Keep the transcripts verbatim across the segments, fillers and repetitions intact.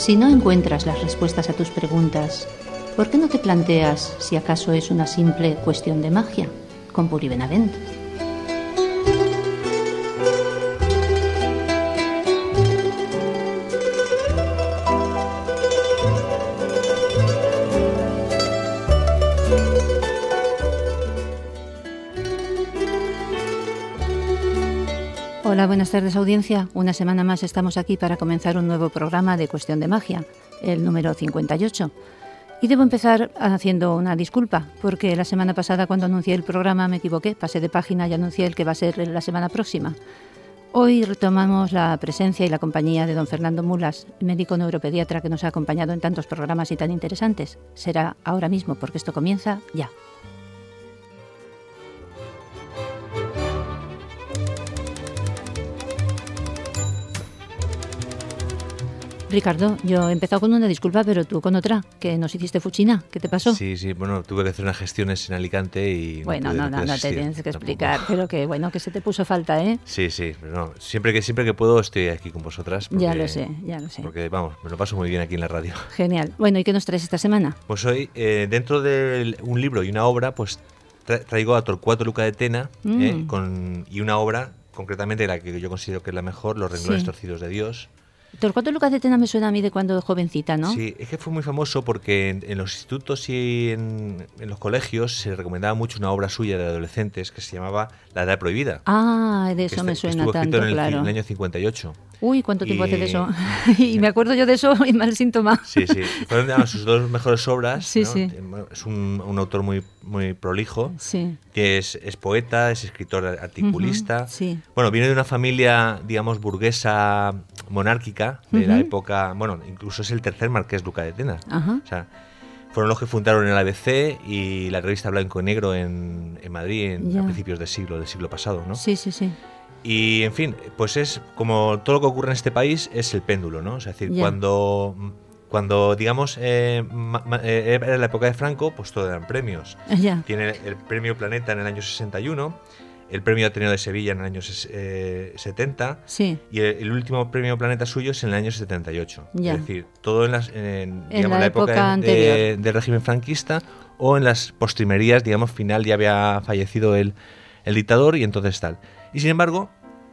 Si no encuentras las respuestas a tus preguntas, ¿por qué no te planteas si acaso es una simple cuestión de magia? Con Puri Benavent. Hola, buenas tardes audiencia. Una semana más estamos aquí para comenzar un nuevo programa de Cuestión de Magia, el número cincuenta y ocho. Y debo empezar haciendo una disculpa, porque la semana pasada cuando anuncié el programa me equivoqué, pasé de página y anuncié el que va a ser la semana próxima. Hoy retomamos la presencia y la compañía de don Fernando Mulas, médico neuropediatra que nos ha acompañado en tantos programas y tan interesantes. Será ahora mismo, porque esto comienza ya. Ricardo, yo he empezado con una disculpa, pero tú con otra, que nos hiciste fuchina. ¿Qué te pasó? Sí, sí, bueno, tuve que hacer unas gestiones en Alicante y... Bueno, no, no, no, no te tienes que explicar, tampoco. Pero que bueno, que se te puso falta, ¿eh? Sí, sí, pero no, siempre que siempre que puedo estoy aquí con vosotras. Porque, ya lo sé, ya lo sé. Porque, vamos, me lo paso muy bien aquí en la radio. Genial. Bueno, ¿y qué nos traes esta semana? Pues hoy, eh, dentro de un libro y una obra, pues tra traigo a Torcuato Luca de Tena mm. eh, con, y una obra, concretamente la que yo considero que es la mejor, Los renglones sí. torcidos de Dios. Torcuato Luca de Tena me suena a mí de cuando jovencita, ¿no? Sí, es que fue muy famoso porque en, en los institutos y en, en los colegios se recomendaba mucho una obra suya de adolescentes que se llamaba La Edad Prohibida. Ah, de eso este, me suena estuvo tanto, en el, claro. en el año cincuenta y ocho. Uy, ¿cuánto tiempo y... hace de eso? Y me acuerdo yo de eso y mal síntoma. Sí, sí. Fueron digamos, sus dos mejores obras. Sí, ¿no? sí. Es un, un autor muy, muy prolijo. Sí. Que es, es poeta, es escritor articulista. Uh-huh, sí. Bueno, viene de una familia, digamos, burguesa monárquica de uh-huh. la época. Bueno, incluso es el tercer marqués Luca de Tena. Uh-huh. O sea, fueron los que fundaron el A B C y la revista Blanco y Negro en, en Madrid en, a principios del siglo, del siglo pasado, ¿no? Sí, sí, sí. Y, en fin, pues es como todo lo que ocurre en este país es el péndulo, ¿no? O sea, es decir, yeah. cuando, cuando, digamos, eh, ma, ma, eh, era la época de Franco, pues todo eran premios. Yeah. Tiene el premio Planeta en el año sesenta y uno, el premio Ateneo de Sevilla en el año eh, setenta, sí. y el, el último premio Planeta suyo es en el año setenta y ocho. Yeah. Es decir, todo en, las, en, en digamos, la, la época, época anterior. De, del régimen franquista o en las postrimerías, digamos, final ya había fallecido el, el dictador y entonces tal. Y sin embargo,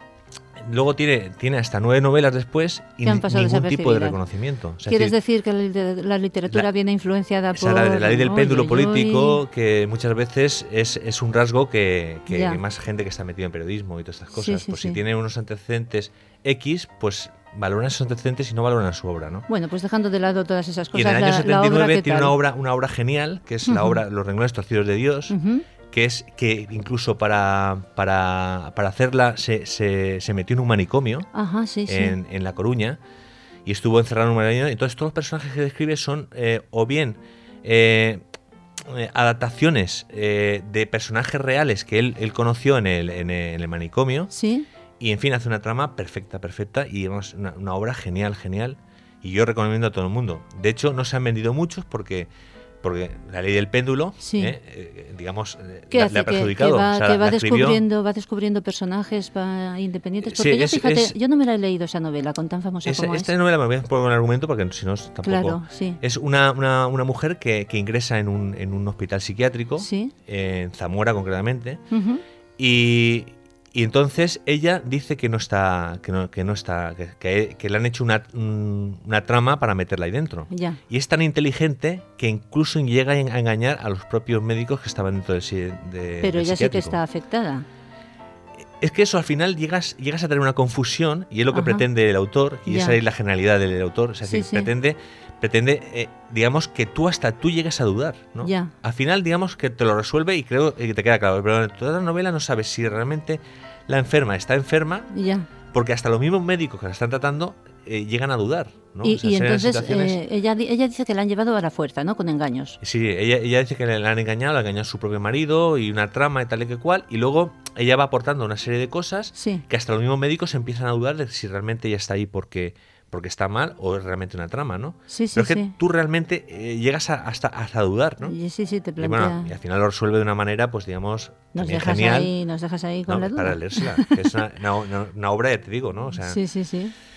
luego tiene, tiene hasta nueve novelas después y ningún tipo de reconocimiento. O sea, ¿Quieres decir, decir que la literatura la, viene influenciada por...? La, la ley del oy, péndulo oy, político, oy. Que muchas veces es, es un rasgo que, que ya. hay más gente que está metida en periodismo y todas estas cosas. Sí, sí, pues sí. si tiene unos antecedentes X, pues valoran esos antecedentes y no valoran su obra, ¿no? Bueno, pues dejando de lado todas esas cosas. Y en el año la, setenta y nueve la obra, tiene una obra, una obra genial, que es uh-huh. la obra Los renglones torcidos de Dios, uh-huh. que es que incluso para, para, para hacerla se, se, se metió en un manicomio. Ajá, sí, sí. En, en La Coruña y estuvo encerrado en un manicomio. Entonces todos los personajes que describe son eh, o bien eh, eh, adaptaciones eh, de personajes reales que él, él conoció en el, en, el, en el manicomio. Sí. Y en fin, hace una trama perfecta, perfecta y además una, una obra genial, genial. Y yo recomiendo a todo el mundo. De hecho, no se han vendido muchos porque... porque la ley del péndulo, sí. eh, eh, digamos, ¿Qué la, hace? le ha perjudicado. Que, que va, o sea, que va, escribió... descubriendo, va descubriendo personajes va, independientes. Porque sí, yo, es, fíjate, es, yo no me la he leído esa novela, con tan famosa esa, como esta es. Esta novela me voy a poner un argumento porque si no tampoco... Claro, sí. Es una, una, una mujer que, que ingresa en un, en un hospital psiquiátrico, sí. en Zamora concretamente, uh-huh. y... Y entonces ella dice que no está, que no, que no está, que, que, que le han hecho una, una trama para meterla ahí dentro. Ya. Y es tan inteligente que incluso llega a engañar a los propios médicos que estaban dentro del de, Pero del ella sí que está afectada. Es que eso al final llegas, llegas a tener una confusión y es lo que Ajá. pretende el autor y ya. esa es la generalidad del autor. Es decir, sí, sí. pretende, pretende eh, digamos, que tú hasta tú llegues a dudar, ¿no? Ya. Al final, digamos, que te lo resuelve y creo que te queda claro. Pero en toda la novela no sabes si realmente la enferma está enferma, ya. porque hasta los mismos médicos que la están tratando eh, llegan a dudar, ¿no? Y, o sea, y entonces situaciones... eh, ella, ella dice que la han llevado a la fuerza, ¿no? Con engaños. Sí, ella, ella dice que le, le han engañado, le ha engañado a su propio marido y una trama y tal y que cual, y luego ella va aportando una serie de cosas sí. que hasta los mismos médicos empiezan a dudar de si realmente ella está ahí porque... porque está mal o es realmente una trama, ¿no? Sí, sí, Pero es que sí. tú realmente eh, llegas a, hasta, hasta a dudar, ¿no? Y sí, sí, te plantea... Y bueno, y al final lo resuelve de una manera, pues digamos, nos también dejas genial. Ahí, nos dejas ahí con no, la duda. Para leérsela, que es una, una, una obra, ya te digo, ¿no? O sea, sí, sí, sí.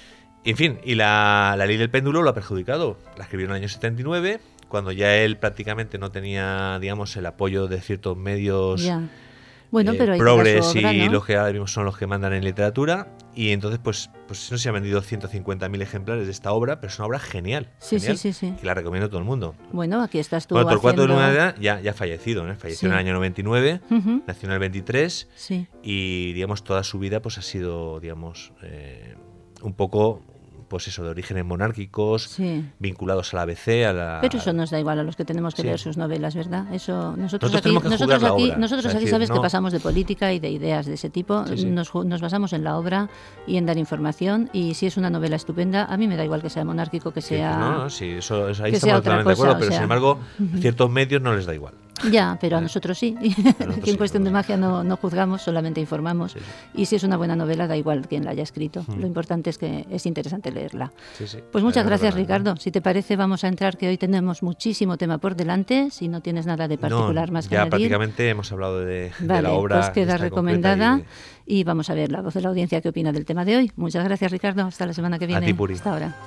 Y en fin, y la, la ley del péndulo lo ha perjudicado. La escribió en el año setenta y nueve, cuando ya él prácticamente no tenía, digamos, el apoyo de ciertos medios Ya. Bueno, eh, pero ahí progres queda su obra, y ¿no? los que ahora mismo son los que mandan en literatura. Y entonces, pues, pues no se han vendido ciento cincuenta mil ejemplares de esta obra, pero es una obra genial. Sí, genial, sí, sí, sí. que la recomiendo a todo el mundo. Bueno, aquí estás tú Bueno, Torcuato de haciendo... Luna ya, ya ha fallecido, ¿eh? Falleció Sí. en el año noventa y nueve, Ujú. nació en el veintitrés, Sí. y digamos toda su vida pues ha sido, digamos, eh, un poco, pues eso, de orígenes monárquicos, Sí. vinculados a la A B C, a la... Pero eso nos da igual a los que tenemos que Sí. leer sus novelas, ¿verdad? Eso nosotros, Nosotros aquí, tenemos que nosotros juzgar la aquí, obra. nosotros Es aquí decir, sabes que no- pasamos de política y de ideas de ese tipo. Sí, sí. Nos, ju- nos basamos en la obra y en dar información. Y si es una novela estupenda, a mí me da igual que sea monárquico, que que- sea. no, no, sí, eso, eso ahí que estamos sea otra totalmente de cosa, acuerdo, o pero sea, sin embargo, ujú. a ciertos medios no les da igual. Ya, pero a Eh, nosotros sí. nosotros Aquí en sí, cuestión de nosotros magia no, no juzgamos, solamente informamos. Sí, sí. Y si es una buena novela, da igual quien la haya escrito. Mm. Lo importante es que es interesante leerla. Sí, sí. Pues muchas Además, gracias, verdad, Ricardo. Si te parece, vamos a entrar, que hoy tenemos muchísimo tema por delante. Si no tienes nada de particular no, más que ya añadir. prácticamente hemos hablado de, de Vale, la obra. pues queda esta recomendada concreta y y vamos a ver la voz de la audiencia qué opina del tema de hoy. Muchas gracias, Ricardo. Hasta la semana que viene. ti, Puri. Hasta ahora.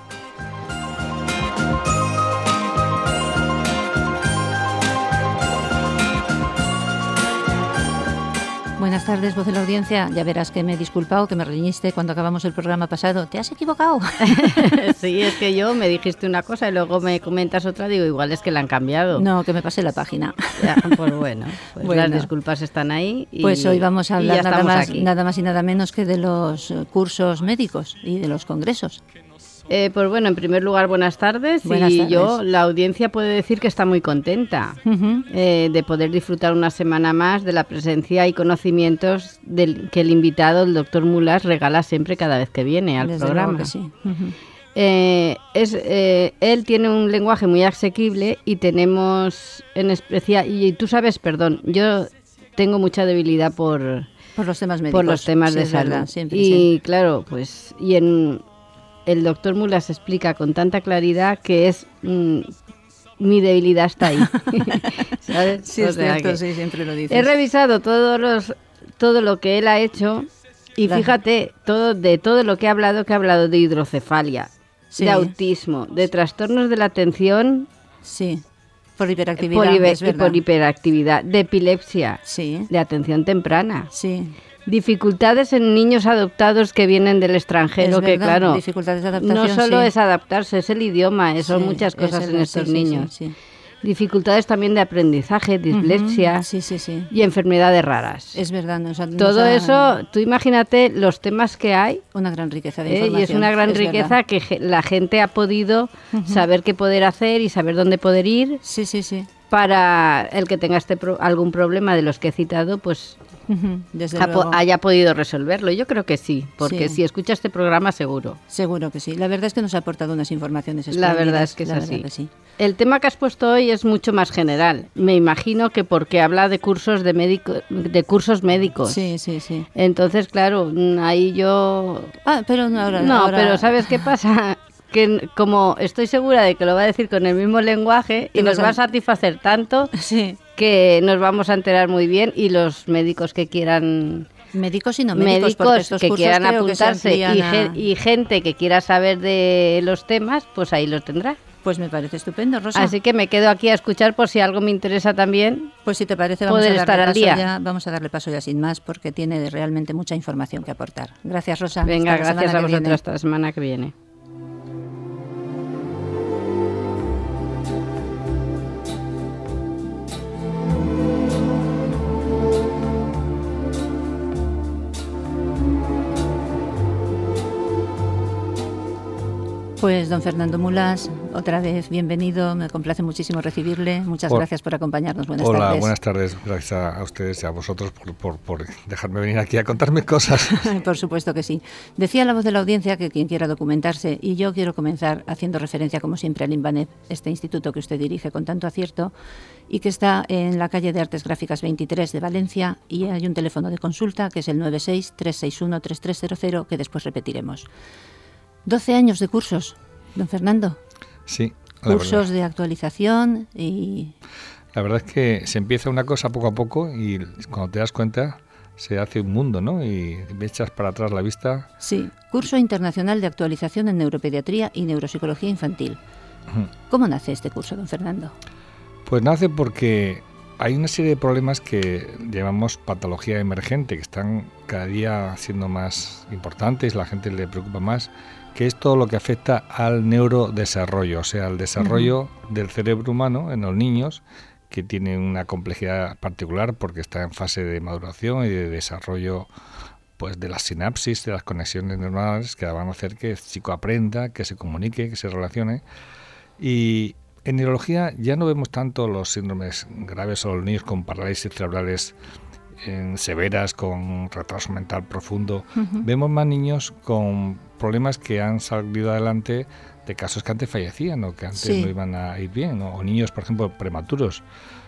Buenas tardes, voz de la audiencia. Ya verás que me he disculpado, que me reñiste cuando acabamos el programa pasado. ¿Te has equivocado? Sí, es que yo me dijiste una cosa y luego me comentas otra, digo, igual es que la han cambiado. No, que me pasé la página. Ya, pues bueno, pues Bueno. las disculpas están ahí. Y, Pues hoy vamos a y hablar ya nada estamos más, aquí. nada más y nada menos que de los eh, cursos médicos y de los congresos. Eh, pues bueno, en primer lugar, buenas tardes. Buenas y tardes. yo, la audiencia puede decir que está muy contenta Ujú. eh, de poder disfrutar una semana más de la presencia y conocimientos del, que el invitado, el doctor Mulas, regala siempre cada vez que viene al Desde programa. luego que sí. Ujú. Eh, es, eh, él tiene un lenguaje muy asequible y tenemos en especial, y tú sabes, perdón, yo tengo mucha debilidad por, Por los temas médicos. por los temas Sí, de es salud. verdad, siempre, y sí. claro, pues, y en el doctor Mulas explica con tanta claridad que es mm, mi debilidad está ahí. ¿Sabes? Sí, O es sea cierto, que sí, siempre lo dices. he revisado todos los, todo lo que él ha hecho y Claro. fíjate, todo de todo lo que ha hablado, que ha hablado de hidrocefalia, Sí. de autismo, de trastornos de la atención Sí, por hiperactividad, por, hiper- es y verdad. por hiperactividad, de epilepsia, Sí, de atención temprana, sí. dificultades en niños adoptados que vienen del extranjero, Es que verdad, claro, dificultades de adaptación, no solo sí. es adaptarse, es el idioma, eh, son Sí, muchas es cosas en verdad, estos sí, sí, niños. sí, sí. Dificultades también de aprendizaje, dislexia Ujú, sí, sí, sí. y enfermedades raras. Es verdad. Nos ha- nos Todo ha- eso, tú imagínate los temas que hay. Una gran riqueza de Eh, información. y es una gran es riqueza verdad. que ge- la gente ha podido saber qué poder hacer y saber dónde poder ir Sí, sí, sí. para el que tenga este pro- algún problema de los que he citado, pues Ujú, Desde ha po- luego. haya podido resolverlo. Yo creo que sí, porque Sí. si escucha este programa seguro. Seguro que sí. La verdad es que nos ha aportado unas informaciones La espléndidas. verdad es que es la verdad así. que sí. El tema que has puesto hoy es mucho más general. Me imagino que porque habla de cursos de médico, de cursos médicos. Sí, sí, sí. Entonces, claro, mm, ahí yo Ah, pero no, ahora... No, ahora- pero ¿sabes qué pasa? Que n- como estoy segura de que lo va a decir con el mismo lenguaje y Te nos vas a- va a satisfacer tanto Sí. que nos vamos a enterar muy bien y los médicos que quieran Médicos y no médicos, porque médicos estos que cursos quieran creo que se apuntarse y, amplían a- gen- y gente que quiera saber de los temas, pues ahí los tendrá. Pues me parece estupendo, Rosa. Así que me quedo aquí a escuchar por si algo me interesa también. Pues si te parece, vamos a, poder darle estar al paso día. Ya, vamos a darle paso ya sin más, porque tiene realmente mucha información que aportar. Gracias, Rosa. Venga, Hasta la gracias semana a que vosotros viene. hasta la semana que viene. Pues don Fernando Mulas, otra vez bienvenido, me complace muchísimo recibirle. Muchas Hola. gracias por acompañarnos. Buenas Hola, tardes. buenas tardes. Gracias a, a ustedes y a vosotros por, por, por dejarme venir aquí a contarme cosas. Por supuesto que sí. Decía la voz de la audiencia que quien quiera documentarse, y yo quiero comenzar haciendo referencia, como siempre, al INVANEP, este instituto que usted dirige con tanto acierto y que está en la calle de Artes Gráficas veintitrés de Valencia, y hay un teléfono de consulta que es el nueve seis, tres seis uno, tres tres cero cero, que después repetiremos. doce años de cursos, don Fernando. Sí, la Cursos verdad. de actualización y... La verdad es que se empieza una cosa poco a poco y cuando te das cuenta se hace un mundo, ¿no? Y echas para atrás la vista. Sí, Curso Internacional de Actualización en Neuropediatría y Neuropsicología Infantil. ¿Cómo nace este curso, don Fernando? Pues nace porque hay una serie de problemas que llamamos patología emergente, que están cada día siendo más importantes, la gente le preocupa más, que es todo lo que afecta al neurodesarrollo, o sea, al desarrollo uh-huh. del cerebro humano en los niños, que tienen una complejidad particular porque está en fase de maduración y de desarrollo, pues, de las sinapsis, de las conexiones neuronales que van a hacer que el chico aprenda, que se comunique, que se relacione. Y en neurología ya no vemos tanto los síndromes graves o los niños con parálisis cerebrales en severas, con retraso mental profundo. Uh-huh. Vemos más niños con problemas que han salido adelante de casos que antes fallecían o que antes sí. no iban a ir bien, ¿no? O niños, por ejemplo, prematuros.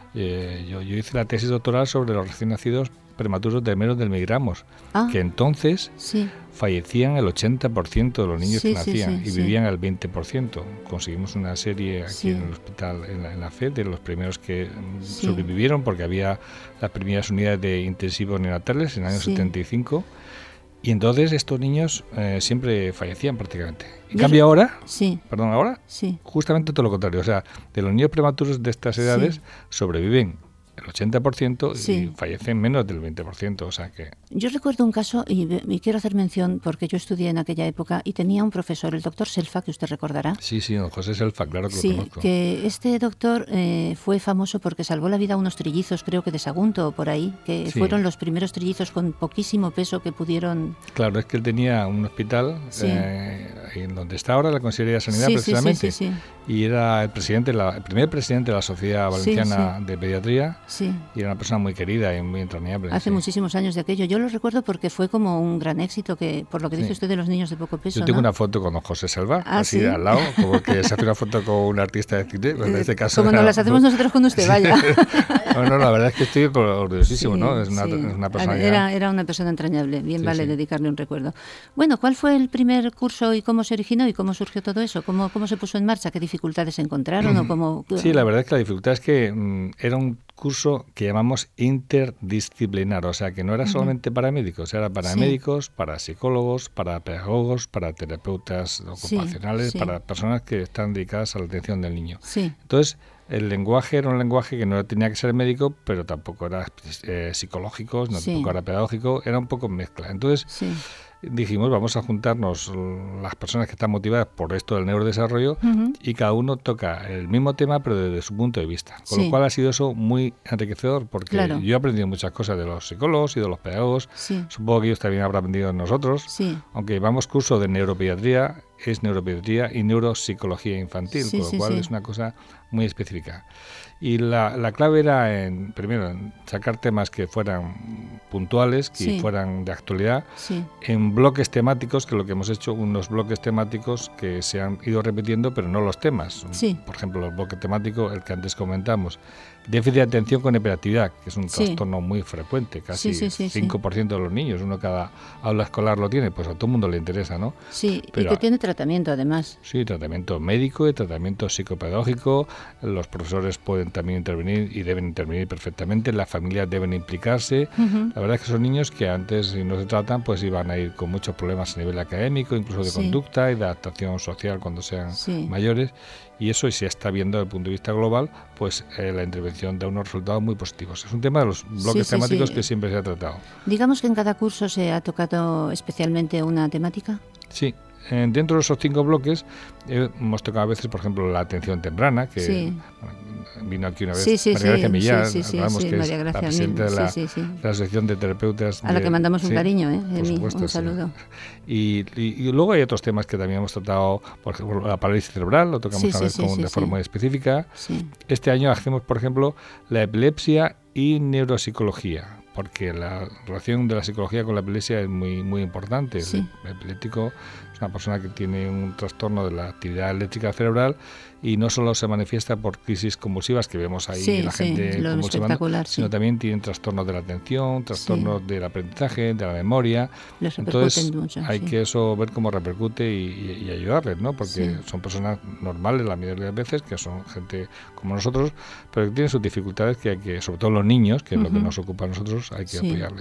Eh, yo, yo hice la tesis doctoral sobre los recién nacidos prematuros de menos del miligramos, ah, que entonces sí. fallecían el ochenta por ciento de los niños sí, que nacían sí, sí, y vivían sí. el veinte por ciento. Conseguimos una serie aquí sí. en el hospital, en la, en la F E D, de los primeros que sí. sobrevivieron, porque había las primeras unidades de intensivos neonatales en el año sí. setenta y cinco. Y entonces estos niños eh, siempre fallecían prácticamente. En cambio yo, ahora, sí. perdón, ahora, sí. justamente todo lo contrario. O sea, de los niños prematuros de estas edades sí. sobreviven el ochenta por ciento sí. y fallecen menos del veinte por ciento, o sea que... Yo recuerdo un caso, y, y quiero hacer mención, porque yo estudié en aquella época, y tenía un profesor, el doctor Selfa, que usted recordará. Sí, sí, don José Selfa, claro que sí, lo conozco. Que este doctor eh, fue famoso porque salvó la vida a unos trillizos, creo que de Sagunto, por ahí, que sí. fueron los primeros trillizos con poquísimo peso que pudieron... Claro, es que él tenía un hospital, sí. eh, en donde está ahora la Consejería de Sanidad, sí, precisamente, sí, sí, sí, sí. y era el presidente, la, el primer presidente de la Sociedad Valenciana sí, sí. de Pediatría, sí. y era una persona muy querida y muy entrañable. Hace sí. muchísimos años de aquello. Yo lo recuerdo porque fue como un gran éxito, que por lo que sí. dice usted de los niños de poco peso. Yo tengo ¿no? una foto con don José Selva, ¿Ah, así sí? al lado, como que se hace una foto con un artista de cine, en este caso... Como era, nos las hacemos nosotros con usted, vaya. no, no, la verdad es que estoy orgullosísimo, sí, ¿no? Es una, sí. es una persona era, era una persona entrañable, bien sí, vale sí. dedicarle un recuerdo. Bueno, ¿cuál fue el primer curso y cómo se originó y cómo surgió todo eso? ¿Cómo, cómo se puso en marcha? ¿Qué dificultades encontraron? o cómo... Sí, la verdad es que la dificultad es que mmm, era un curso que llamamos interdisciplinar, o sea, que no era solamente para médicos, era para sí. médicos, para psicólogos, para pedagogos, para terapeutas ocupacionales, sí, sí. para personas que están dedicadas a la atención del niño. Sí. Entonces, el lenguaje era un lenguaje que no tenía que ser médico, pero tampoco era eh, psicológico, no, sí. tampoco era pedagógico, era un poco mezcla. Entonces, sí. dijimos, vamos a juntarnos las personas que están motivadas por esto del neurodesarrollo uh-huh. y cada uno toca el mismo tema, pero desde su punto de vista. Con sí. lo cual ha sido eso muy enriquecedor, porque claro. yo he aprendido muchas cosas de los psicólogos y de los pedagogos. Sí. Supongo que ellos también habrán aprendido de nosotros. Sí. Aunque llevamos curso de neuropediatría, es neuropediatría y neuropsicología infantil, sí, con lo sí, cual sí. es una cosa muy específica. Y la, la clave era, en, primero, en sacar temas que fueran puntuales, que sí. fueran de actualidad, sí. en bloques temáticos, que lo que hemos hecho, unos bloques temáticos que se han ido repitiendo, pero no los temas. Sí. Por ejemplo, el bloque temático, el que antes comentamos, déficit de atención con hiperactividad, que es un sí. trastorno muy frecuente, casi sí, sí, sí, cinco por ciento sí. de los niños, uno cada aula escolar lo tiene, pues a todo el mundo le interesa, ¿no? Sí, pero, y que tiene tratamiento además. Sí, tratamiento médico y tratamiento psicopedagógico, los profesores pueden también intervenir y deben intervenir perfectamente, las familias deben implicarse. Uh-huh. La verdad es que son niños que antes, si no se tratan, pues iban a ir con muchos problemas a nivel académico, incluso de sí. conducta y de adaptación social cuando sean sí. mayores. Y eso, y se está viendo desde el punto de vista global, pues eh, la intervención da unos resultados muy positivos. Es un tema de los bloques sí, sí, temáticos sí. que siempre se ha tratado. Digamos que en cada curso se ha tocado especialmente una temática. Sí. Eh, dentro de esos cinco bloques eh, hemos tocado a veces, por ejemplo, la atención temprana, que sí. bueno, vino aquí una vez sí, sí, María Gracia sí, Millán, sí, sí, hablamos sí, que María es Gracia, la presidenta de la, sí, sí, sí. de la Asociación de Terapeutas. A la de, que mandamos un sí, cariño, ¿eh? De por mí, supuesto, un saludo. Sí. Y, y, y luego hay otros temas que también hemos tratado, por ejemplo, la parálisis cerebral, lo tocamos sí, una sí, vez sí, con, sí, de sí. forma muy específica. Sí. Este año hacemos, por ejemplo, la epilepsia y neuropsicología, porque la relación de la psicología con la epilepsia es muy muy importante. Sí. El epiléptico es una persona que tiene un trastorno de la actividad eléctrica cerebral y no solo se manifiesta por crisis convulsivas que vemos ahí sí, la sí, gente convulsionando, sino sí. también tienen trastornos de la atención, trastornos sí. del aprendizaje, de la memoria. Les Entonces mucho, hay sí. que eso ver cómo repercute y, y, y ayudarles, ¿no? Porque sí. son personas normales la mayoría de las veces, que son gente como nosotros, pero que tienen sus dificultades que hay que, sobre todo los niños, que es uh-huh. lo que nos ocupa a nosotros, hay que sí. apoyarles.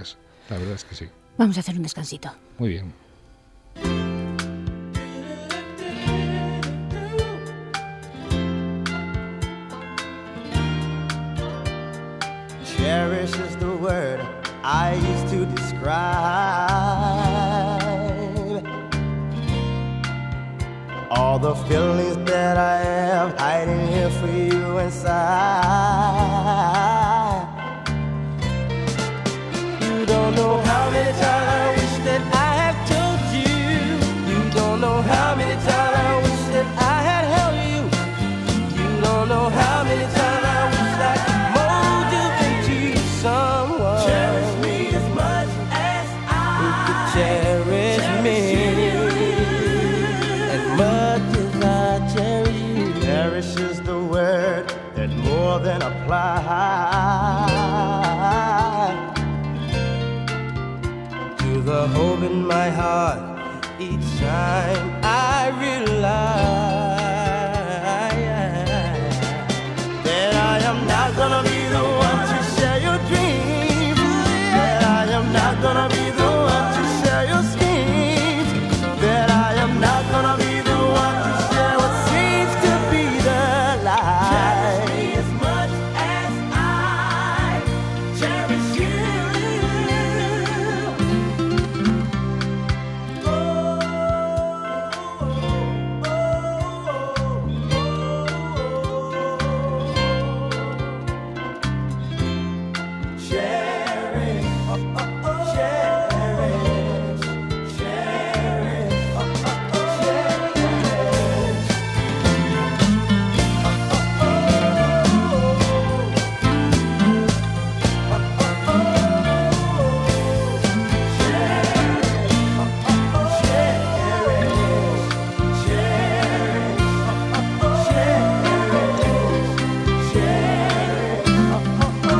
La verdad es que sí. Vamos a hacer un descansito. Muy bien. Cherish is the word I used to describe all the feelings that I have hiding here for you inside. You don't know how many times I wish that I had told you. You don't know how many times I wish that I had held you. You don't know how many times I wish I could mold you into someone. Cherish me as much as I who could cherish me as much as I cherish you. Cherish is the word that more than applies to the hope in my heart each time I realize that I am not gonna be the one to share your dreams, that I am not gonna be the one to share your schemes, that I am not gonna be the one to share what seems to be the lie. Cherish me as much as I cherish you. Cherish, oh, oh, oh. Cherish, cherish, oh, oh, oh. Cherish, oh, oh, oh. Oh, oh, oh. Cherish, oh, oh, oh. Cherish, cherish, oh, oh, oh. Cherish, cherish, oh, oh, oh.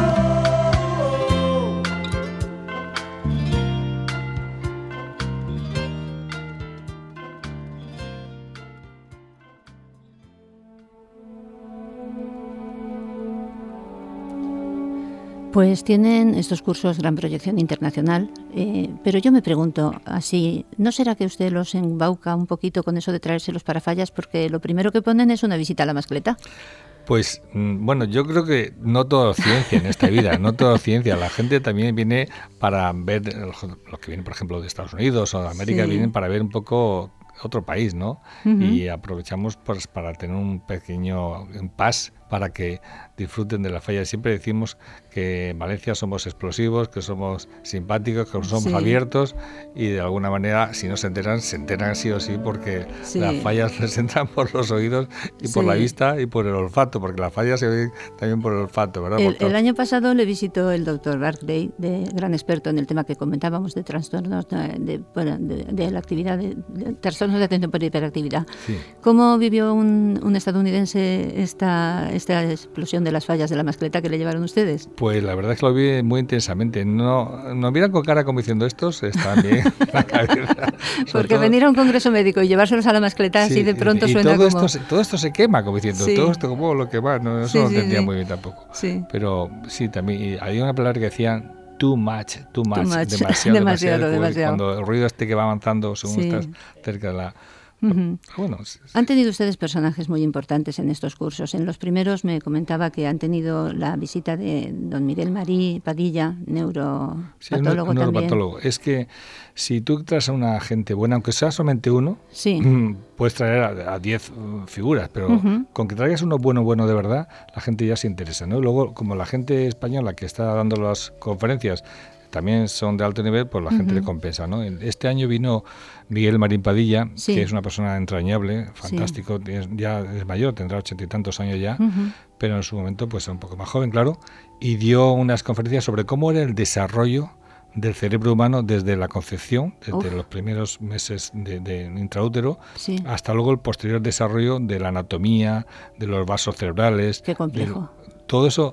Pues tienen estos cursos gran proyección internacional, eh, pero yo me pregunto, así, ¿no será que usted los embauca un poquito con eso de traérselos para fallas? Porque lo primero que ponen es una visita a la mascleta. Pues mm, bueno, yo creo que no todo es ciencia en esta vida, no todo es ciencia. La gente también viene para ver, los que vienen, por ejemplo, de Estados Unidos o de América, Sí. vienen para ver un poco otro país, ¿no? Ujú. Y aprovechamos pues para tener un pequeño impasse para que disfruten de la falla. Siempre decimos que en Valencia somos explosivos, que somos simpáticos, que somos Sí. abiertos y de alguna manera, si no se enteran, se enteran sí o sí porque Sí. las fallas les entran por los oídos y por Sí. la vista y por el olfato, porque las fallas se oyen también por el olfato, ¿verdad? Por El, todo. el año pasado le visitó el doctor Barclay, de, gran experto en el tema que comentábamos de trastornos de, de, bueno, de- de la actividad, de, de trastornos de atención por hiperactividad. Sí. ¿Cómo vivió un, un estadounidense esta, esta explosión de las fallas de la mascleta que le llevaron ustedes? Pues la verdad es que lo vi muy intensamente. No, nos miran con cara como diciendo estos están bien en la cabeza. Sobre Porque todo- venir a un congreso médico y llevárselos a la mascleta Sí, así de pronto y, y suena todo como... Esto, se- todo esto se quema, como diciendo, Sí. todo esto como lo que va. No, eso Sí, no lo sí, entendía sí. muy bien tampoco. Sí. Pero sí, también y había una palabra que decían too much, too much, much. demasiado, Demasiado, como demasiado. Cuando el ruido este que va avanzando según Sí. estás cerca de la... Ujú. Bueno, sí, sí. Han tenido ustedes personajes muy importantes en estos cursos. En los primeros me comentaba que han tenido la visita de don Miguel Marí Padilla, neuropatólogo Sí, un- un también. neuropatólogo. Es que si tú traes a una gente buena, aunque sea solamente uno, Sí. mm, puedes traer a diez uh, figuras, pero Ujú. con que traigas uno bueno, bueno de verdad, la gente ya se interesa, ¿no? Luego, como la gente española que está dando las conferencias también son de alto nivel, pues la gente Ujú. le compensa, ¿no? Este año vino Miguel Marín Padilla, Sí. que es una persona entrañable, fantástico, es- ya es mayor, tendrá ochenta y tantos años ya, Ujú. pero en su momento pues era un poco más joven, claro, y dio unas conferencias sobre cómo era el desarrollo del cerebro humano desde la concepción, desde Uf. los primeros meses de, de intraútero, Sí. hasta luego el posterior desarrollo de la anatomía, de los vasos cerebrales. Qué complejo. de- todo eso,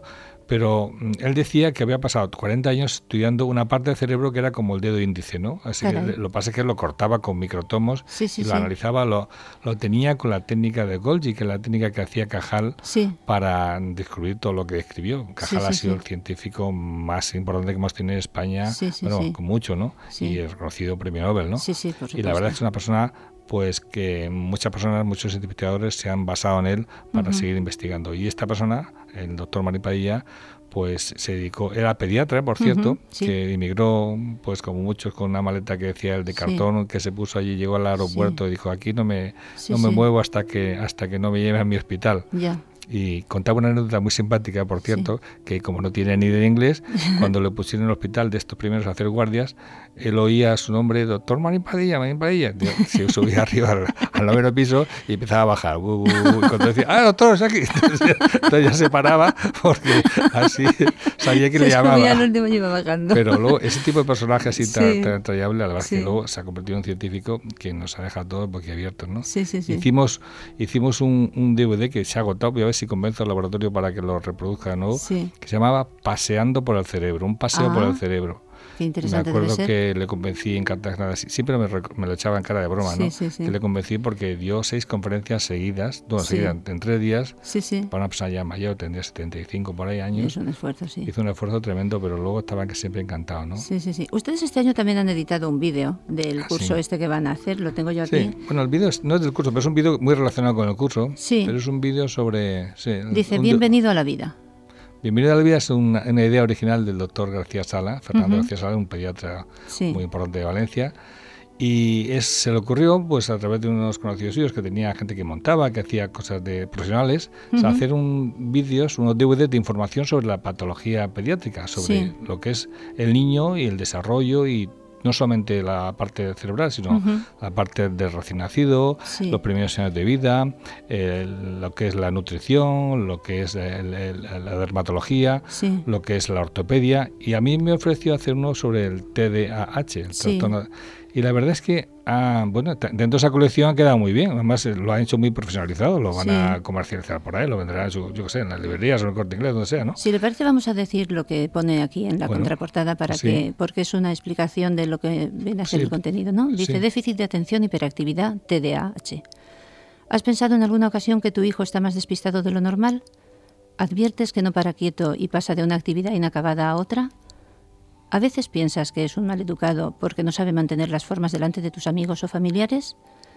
pero él decía que había pasado cuarenta años estudiando una parte del cerebro que era como el dedo índice, ¿no? Así que lo que pasa es que lo cortaba con microtomos sí, sí, y lo sí. analizaba, lo, lo tenía con la técnica de Golgi, que es la técnica que hacía Cajal sí. para descubrir todo lo que describió. Cajal sí, sí, ha sido sí. el científico más importante que hemos tenido en España, sí, sí, bueno, sí. con mucho, ¿no? Sí. Y el reconocido premio Nobel, ¿no? Sí, sí, por supuesto. Y la verdad es que es una persona pues que muchas personas, muchos investigadores se han basado en él para uh-huh. seguir investigando. Y esta persona, el doctor Marín Padilla, pues se dedicó, era pediatra, por cierto, uh-huh, sí. que emigró, pues como muchos, con una maleta que decía el de cartón, sí. que se puso allí, llegó al aeropuerto sí. y dijo, aquí no me, sí, no me sí. muevo hasta que hasta que no me lleven a mi hospital. Ya. Y contaba una anécdota muy simpática, por cierto, sí. que como no tiene ni de inglés, cuando le pusieron en el hospital de estos primeros a hacer guardias, él oía su nombre, doctor Marín Padilla, Marín Padilla. Se subía arriba al, al noveno piso y empezaba a bajar. Uh, uh, uh, y cuando decía, ah, doctor, es aquí. Entonces, entonces ya se paraba porque así sabía que se le llamaba. Al último y iba bajando. Pero luego, ese tipo de personaje así sí. tan, tan entrañable, la verdad sí. es que luego se ha convertido en un científico que nos ha dejado todos boquiabiertos, ¿no? Sí, sí, sí. Hicimos, hicimos un, un D V D que se ha agotado, voy a ver si convenzo al laboratorio para que lo reproduzca de nuevo, sí. que se llamaba Paseando por el cerebro, un paseo ah, por el cerebro. Qué interesante. Me acuerdo debe ser. que le convencí en Cartagena, siempre me, me lo echaba en cara de broma, sí, ¿no? Sí, sí. Que le convencí porque dio seis conferencias seguidas, bueno, sí. seguidas en tres días, sí, sí. para una persona ya mayor, tendría setenta y cinco por ahí años. Es un esfuerzo, sí. Hizo un esfuerzo tremendo, pero luego estaban que siempre encantados, ¿no? Sí, sí, sí. Ustedes este año también han editado un vídeo del curso ah, sí. este que van a hacer, lo tengo yo aquí. Sí, bueno, el vídeo no es del curso, pero es un vídeo muy relacionado con el curso. Sí. Pero es un vídeo sobre... Sí, Dice, un, bienvenido a la vida. Bienvenido a la vida es una, una idea original del doctor García Sala, Fernando uh-huh. García Sala, un pediatra sí. muy importante de Valencia. Y es, se le ocurrió, pues a través de unos conocidos suyos, que tenía gente que montaba, que hacía cosas de profesionales, uh-huh. o sea, hacer un vídeos, unos D V D de información sobre la patología pediátrica, sobre sí. lo que es el niño y el desarrollo y no solamente la parte cerebral, sino uh-huh. la parte del recién nacido, sí. los primeros años de vida, el, lo que es la nutrición, lo que es el, el, la dermatología, sí. lo que es la ortopedia. Y a mí me ofreció hacer uno sobre el T D A H, el sí. trastorno. Y la verdad es que, ah, bueno, dentro de esa colección ha quedado muy bien. Además, lo han hecho muy profesionalizado, lo van sí. a comercializar por ahí, lo vendrán, en su, yo qué sé, en las librerías o en el Corte Inglés, donde sea, ¿no? Si le parece, vamos a decir lo que pone aquí en la bueno, contraportada, para sí. que porque es una explicación de lo que viene a ser sí. el contenido, ¿no? Dice, sí. déficit de atención, hiperactividad, T D A H. ¿Has pensado en alguna ocasión que tu hijo está más despistado de lo normal? ¿Adviertes que no para quieto y pasa de una actividad inacabada a otra? ¿A veces piensas que es un maleducado porque no sabe mantener las formas delante de tus amigos o familiares?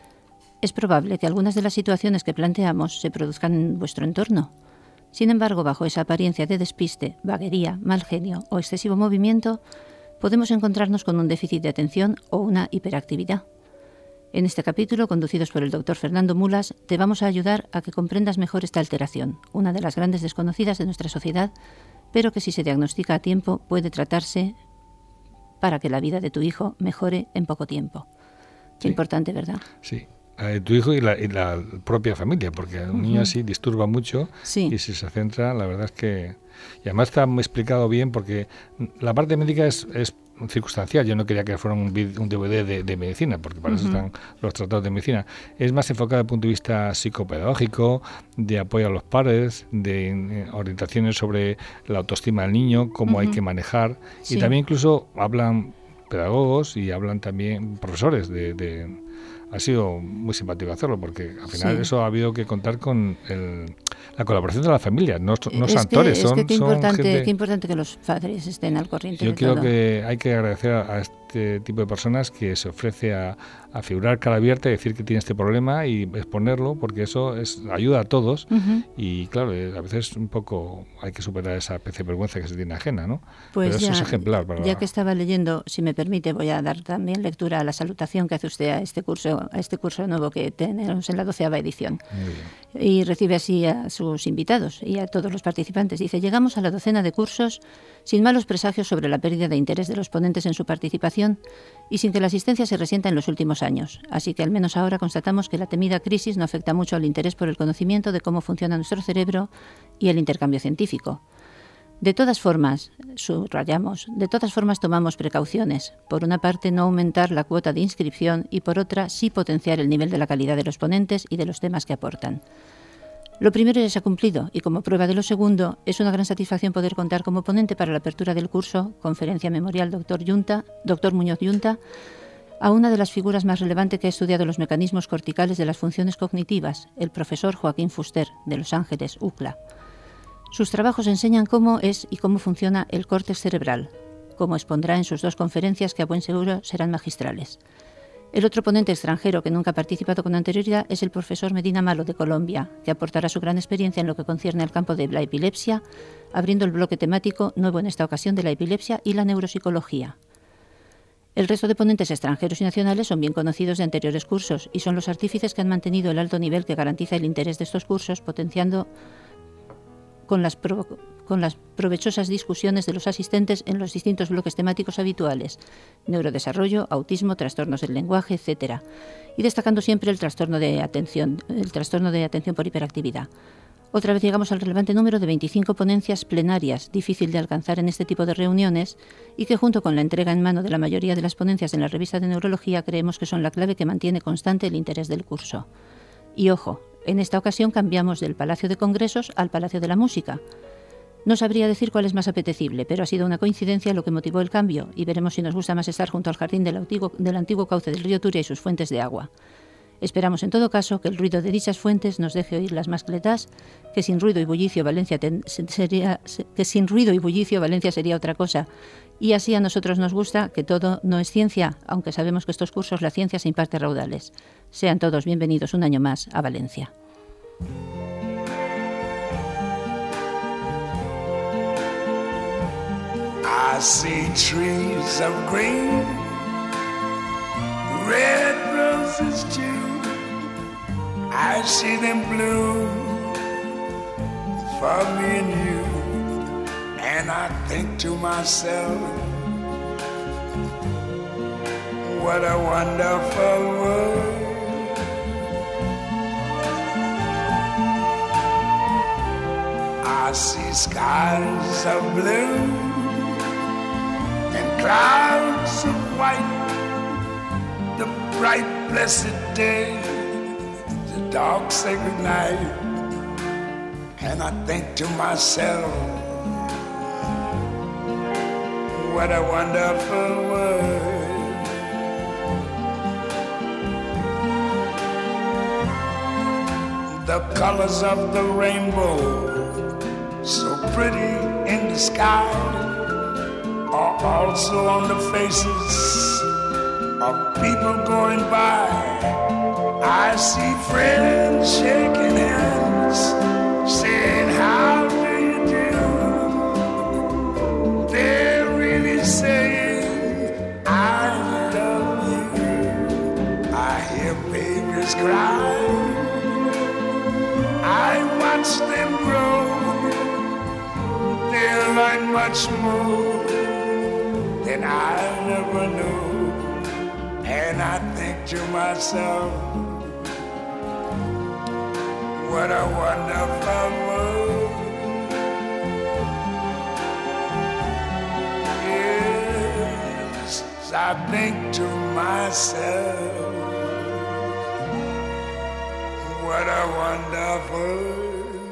Es probable que algunas de las situaciones que planteamos se produzcan en vuestro entorno. Sin embargo, bajo esa apariencia de despiste, vaguería, mal genio o excesivo movimiento, podemos encontrarnos con un déficit de atención o una hiperactividad. En este capítulo, conducidos por el doctor Fernando Mulas, te vamos a ayudar a que comprendas mejor esta alteración, una de las grandes desconocidas de nuestra sociedad, pero que si se diagnostica a tiempo puede tratarse para que la vida de tu hijo mejore en poco tiempo. Qué sí. importante, ¿verdad? Sí, eh, tu hijo y la, y la propia familia, porque un uh-huh. niño así disturba mucho sí. y si se centra, la verdad es que... Y además está muy explicado bien, porque la parte médica es, es circunstancial. Yo no quería que fuera un, un D V D de, de medicina, porque para uh-huh. eso están los tratados de medicina. Es más enfocado desde el punto de vista psicopedagógico, de apoyo a los padres, de eh, orientaciones sobre la autoestima del niño, cómo uh-huh. hay que manejar. Sí. Y también incluso hablan pedagogos y hablan también profesores de... de ha sido muy simpático hacerlo, porque al final sí. eso ha habido que contar con el, la colaboración de la familia, no, no son actores, son, es que qué son importante, gente... qué importante que los padres estén al corriente Yo de creo todo. que hay que agradecer a, a este tipo de personas que se ofrece a, a figurar cara abierta y decir que tiene este problema y exponerlo, porque eso es ayuda a todos uh-huh. y claro, a veces un poco hay que superar esa especie de vergüenza que se tiene ajena, ¿no? Pues Pero ya, eso es ejemplar. Para ya la... que estaba leyendo, si me permite, voy a dar también lectura a la salutación que hace usted a este curso, a este curso nuevo que tenemos en la doceava edición. Y recibe así a sus invitados y a todos los participantes. Dice, llegamos a la docena de cursos sin malos presagios sobre la pérdida de interés de los ponentes en su participación y sin que la asistencia se resienta en los últimos años. Así que al menos ahora constatamos que la temida crisis no afecta mucho al interés por el conocimiento de cómo funciona nuestro cerebro y el intercambio científico. De todas formas, subrayamos, de todas formas tomamos precauciones. Por una parte, no aumentar la cuota de inscripción y por otra, sí potenciar el nivel de la calidad de los ponentes y de los temas que aportan. Lo primero ya se ha cumplido y como prueba de lo segundo es una gran satisfacción poder contar como ponente para la apertura del curso Conferencia Memorial Doctor Yunta, Doctor Muñoz Yunta, a una de las figuras más relevantes que ha estudiado los mecanismos corticales de las funciones cognitivas, el profesor Joaquín Fuster, de Los Ángeles, U C L A. Sus trabajos enseñan cómo es y cómo funciona el córtex cerebral, como expondrá en sus dos conferencias que a buen seguro serán magistrales. El otro ponente extranjero que nunca ha participado con anterioridad es el profesor Medina Malo de Colombia, que aportará su gran experiencia en lo que concierne al campo de la epilepsia, abriendo el bloque temático nuevo en esta ocasión de la epilepsia y la neuropsicología. El resto de ponentes extranjeros y nacionales son bien conocidos de anteriores cursos y son los artífices que han mantenido el alto nivel que garantiza el interés de estos cursos, potenciando con las, pro, con las provechosas discusiones de los asistentes en los distintos bloques temáticos habituales, neurodesarrollo, autismo, trastornos del lenguaje, etcétera, y destacando siempre el trastorno de atención, el trastorno de atención por hiperactividad. Otra vez llegamos al relevante número de veinticinco ponencias plenarias, difícil de alcanzar en este tipo de reuniones, y que junto con la entrega en mano de la mayoría de las ponencias en la revista de neurología creemos que son la clave que mantiene constante el interés del curso. Y ojo, en esta ocasión cambiamos del Palacio de Congresos al Palacio de la Música. No sabría decir cuál es más apetecible, pero ha sido una coincidencia lo que motivó el cambio y veremos si nos gusta más estar junto al jardín del antiguo, del antiguo cauce del río Turia y sus fuentes de agua. Esperamos en todo caso que el ruido de dichas fuentes nos deje oír las mascletas, que sin ruido y bullicio Valencia ten, sería, que sin ruido y bullicio Valencia sería otra cosa. Y así a nosotros nos gusta que todo no es ciencia, aunque sabemos que estos cursos la ciencia se imparte a raudales. Sean todos bienvenidos un año más a Valencia. I see trees of green, red roses too. I see them bloom for me and you. And I think to myself, what a wonderful world. I see skies of blue and clouds of white, the bright blessed day, the dark sacred night. And I think to myself, what a wonderful world. The colors of the rainbow, so pretty in the sky, are also on the faces of people going by. I see friends shaking hands, saying, how do you do? They're really saying, I love you. I hear babies cry, I watch them grow. They'll learn much more than I never knew. And I think to myself, what a wonderful world. Yes, I think to myself, what a wonderful world.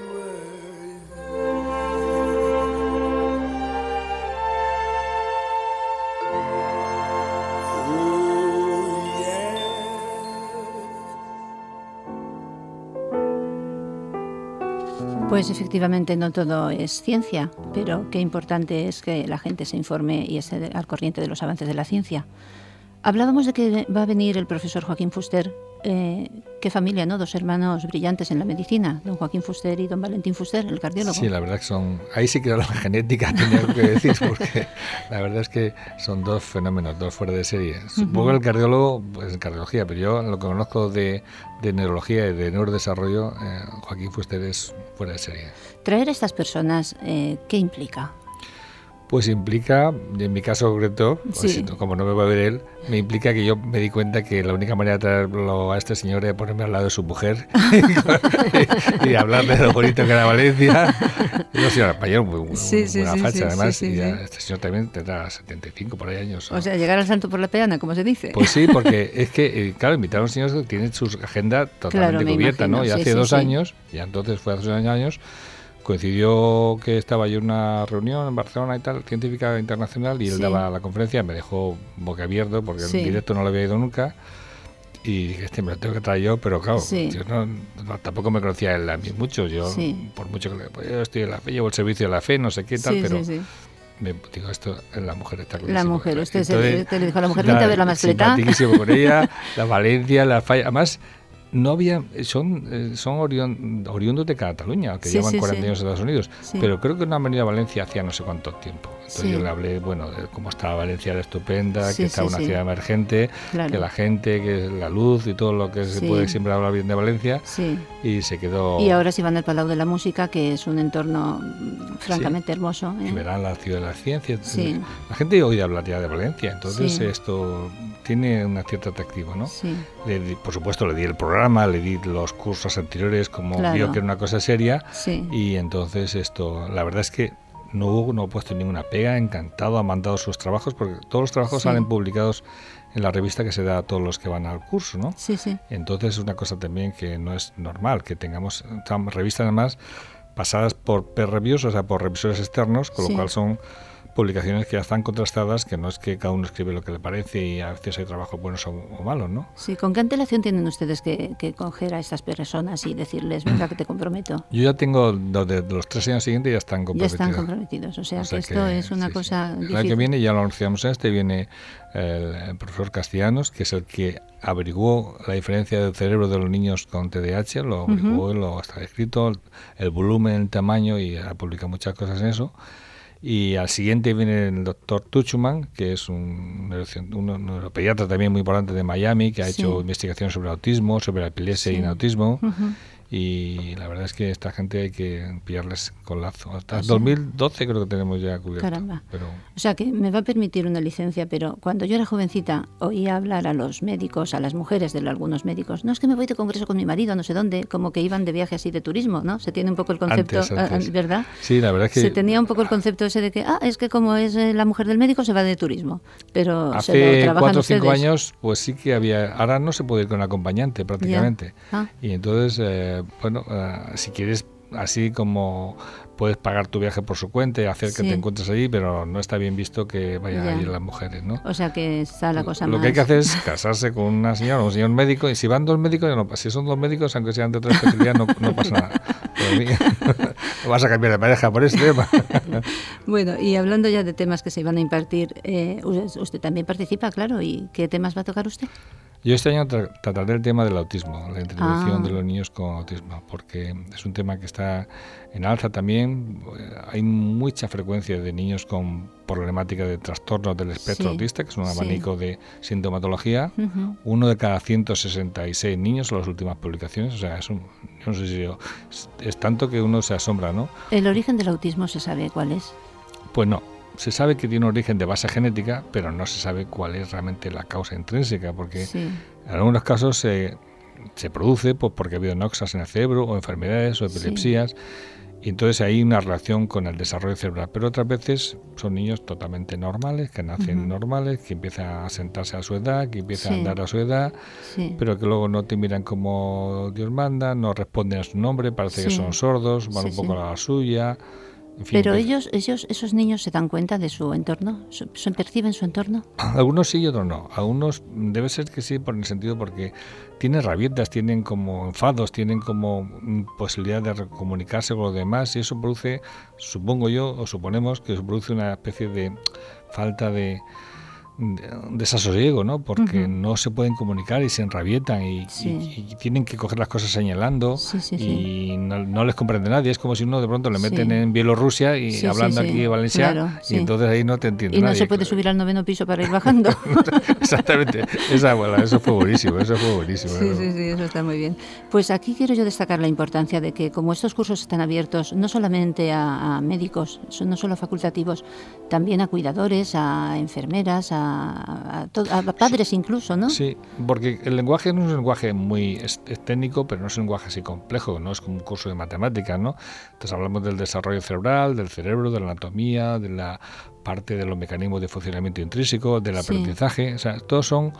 Pues efectivamente no todo es ciencia, pero qué importante es que la gente se informe y esté al corriente de los avances de la ciencia. Hablábamos de que va a venir el profesor Joaquín Fuster. Eh, qué familia, ¿no? Dos hermanos brillantes en la medicina, don Joaquín Fuster y don Valentín Fuster, el cardiólogo. Sí, la verdad que son... Ahí sí que era la genética, tenía que decir, porque la verdad es que son dos fenómenos, dos fuera de serie. Supongo que el cardiólogo, pues en cardiología, pero yo lo que conozco de, de neurología y de neurodesarrollo, eh, Joaquín Fuster es fuera de serie. Traer a estas personas, eh, ¿qué implica? Pues implica, en mi caso concreto, pues Sí. si no- como no me va a ver él, me implica que yo me di cuenta que la única manera de traerlo a este señor era ponerme al lado de su mujer y, y hablarle de lo bonito que era Valencia. Yo soy un español muy, muy Sí, sí, buena sí, facha, sí, además, sí, sí, y ya sí. este señor también tendrá setenta y cinco por ahí años. O sea, llegar al santo por la peana, como se dice. Pues sí, porque es que, eh, claro, invitar a un señor que tiene su agenda totalmente Claro, me cubierta, imagino, ¿no? Y sí, hace sí, dos sí. años, ya entonces fue hace dos años, coincidió que estaba yo en una reunión en Barcelona y tal, científica internacional, y él Sí. daba la conferencia, me dejó boquiabierto porque Sí. en directo no lo había ido nunca. Y dije, este me lo tengo que traer yo, pero claro, Sí. yo no, no- tampoco me conocía él a mí mucho. Yo, Sí. por mucho que le, pues yo estoy en la fe, llevo el servicio de la fe, no sé qué tal, Sí, pero sí, sí. me digo, esto, la mujer está La clarísimo. mujer, usted, Entonces, se, usted le dijo a la mujer, vente a ver la mascleta. simpaticísimo con ella, la Valencia, la falla. Además, no había, son, eh, son oriun- oriundos de Cataluña, que Sí, llevan sí, cuarenta sí. años en Estados Unidos, Sí. pero creo que no han venido a Valencia hacía no sé cuánto tiempo. Entonces Sí. yo le hablé, bueno, de cómo estaba Valencia, era estupenda, Sí, que estaba sí, una sí. ciudad emergente, Claro. que la gente, que la luz y todo lo que se Sí. puede siempre hablar bien de Valencia, Sí. y se quedó... Y ahora sí van al Palau de la Música, que es un entorno mm, francamente hermoso. ¿eh? Y verán la ciudad de las ciencias. Sí. La gente oye hablar ya de Valencia, entonces Sí. esto tiene un cierto atractivo, ¿no? Sí, Le di- por supuesto, le di el programa, le di los cursos anteriores, como Claro. vio que era una cosa seria, sí. y entonces esto, la verdad es que no hubo, no ha puesto ninguna pega, encantado, ha mandado sus trabajos, porque todos los trabajos Sí. salen publicados en la revista que se da a todos los que van al curso, ¿no? Sí, sí. Entonces es una cosa también que no es normal, que tengamos tam- revistas además pasadas por peer reviews, o sea, por revisores externos, con Sí. lo cual son publicaciones que ya están contrastadas, que no es que cada uno escribe lo que le parece y a veces hay trabajos buenos o, o malos, ¿no? Sí, ¿con qué antelación tienen ustedes que, que coger a estas personas y decirles, venga, que te comprometo? Yo ya tengo, los de los tres años siguientes ya están Ya comprometidos. están comprometidos, o sea, O sea que esto que, es una sí, cosa sí. El difícil. año que viene, ya lo anunciamos en este, viene el, el profesor Castellanos, que es el que averiguó la diferencia del cerebro de los niños con T D A H, lo averiguó, lo está escrito, el, el volumen, el tamaño, y ha publicado muchas cosas en eso. Y al siguiente viene el doctor Tuchman, que es un, neurocien- un neuropediatra también muy importante de Miami, que ha Sí. hecho investigaciones sobre autismo, sobre la epilepsia Sí. y en autismo. Ujú. Y la verdad es que esta gente hay que pillarles con lazo. Hasta O sea, dos mil doce creo que tenemos ya cubierto. Caramba. Pero O sea, que me va a permitir una licencia, pero cuando yo era jovencita oía hablar a los médicos, a las mujeres de algunos médicos, no es que me voy de congreso con mi marido, no sé dónde, como que iban de viaje así de turismo, ¿no? Se tiene un poco el concepto, Antes, antes. ah, ¿verdad? sí, la verdad es que Se tenía un poco el concepto ese de que, ah, es que como es eh, la mujer del médico se va de turismo, pero se lo hace trabajan cuatro o cinco ustedes. años, pues sí que había. Ahora no se puede ir con acompañante prácticamente. Ah. Y entonces, eh, bueno, eh, si quieres, así como puedes pagar tu viaje por su cuenta y hacer que Sí. te encuentres allí, pero no está bien visto que vayan Ya. a ir las mujeres, ¿no? O sea que está la cosa Lo más... que hay que hacer es casarse con una señora o un señor médico, y si van dos médicos, ya no pasa. Si son dos médicos, aunque sean de otra especialidad, no, no pasa nada. Pero a mí, no vas a cambiar de pareja por este tema. Bueno, y hablando ya de temas que se iban a impartir, eh, usted, usted también participa, claro, ¿y qué temas va a tocar usted? Yo este año tra trataré el tema del autismo, la intervención Ah. de los niños con autismo, porque es un tema que está en alza también. Hay mucha frecuencia de niños con problemática de trastornos del espectro Sí, autista, que es un sí. abanico de sintomatología. Ujú. Uno de cada ciento sesenta y seis niños son las últimas publicaciones. O sea, es, un, yo no sé si yo, es, es tanto que uno se asombra, ¿no? ¿El origen del autismo se sabe cuál es? Pues no. Se sabe que tiene un origen de base genética, pero no se sabe cuál es realmente la causa intrínseca, porque Sí, en algunos casos se, se produce pues, porque ha habido noxas en el cerebro, o enfermedades, o Sí. epilepsias, y entonces hay una relación con el desarrollo cerebral. Pero otras veces son niños totalmente normales, que nacen Ujú. normales, que empiezan a sentarse a su edad, que empiezan Sí. a andar a su edad, sí. pero que luego no te miran como Dios manda, no responden a su nombre, parece que Sí. son sordos, van Sí, un poco sí. a la suya. En fin, Pero que- ellos, ellos, esos niños se dan cuenta de su entorno, ¿Su- su- perciben su entorno. Algunos sí y otros no. Algunos mm, debe ser que sí, por el sentido porque tienen rabietas, tienen como enfados, tienen como mm, posibilidad de re- comunicarse con los demás, y eso produce, supongo yo, o suponemos que eso produce una especie de falta de desasosiego, ¿no? Porque Ujú. no se pueden comunicar y se enrabietan y, Sí. y- y tienen que coger las cosas señalando Sí, sí, sí. y no, no les comprende nadie. Es como si uno de pronto le meten Sí. en Bielorrusia y Sí, sí, hablando sí. aquí en Valencia, Claro, y sí. entonces ahí no te entiende Y no nadie. se puede claro. subir al noveno piso para ir bajando. Exactamente. Esa, bueno, eso fue buenísimo, eso fue buenísimo. Sí, sí, sí, eso está muy bien. Pues aquí quiero yo destacar la importancia de que como estos cursos están abiertos no solamente a, a médicos, son no solo facultativos, también a cuidadores, a enfermeras, a, a, to- a padres incluso, ¿no? Sí, porque el lenguaje no es un lenguaje muy es, es técnico, pero no es un lenguaje así complejo, no es como un curso de matemáticas, ¿no? Entonces hablamos del desarrollo cerebral, del cerebro, de la anatomía, de la parte de los mecanismos de funcionamiento intrínseco, del Sí. aprendizaje, o sea, todos son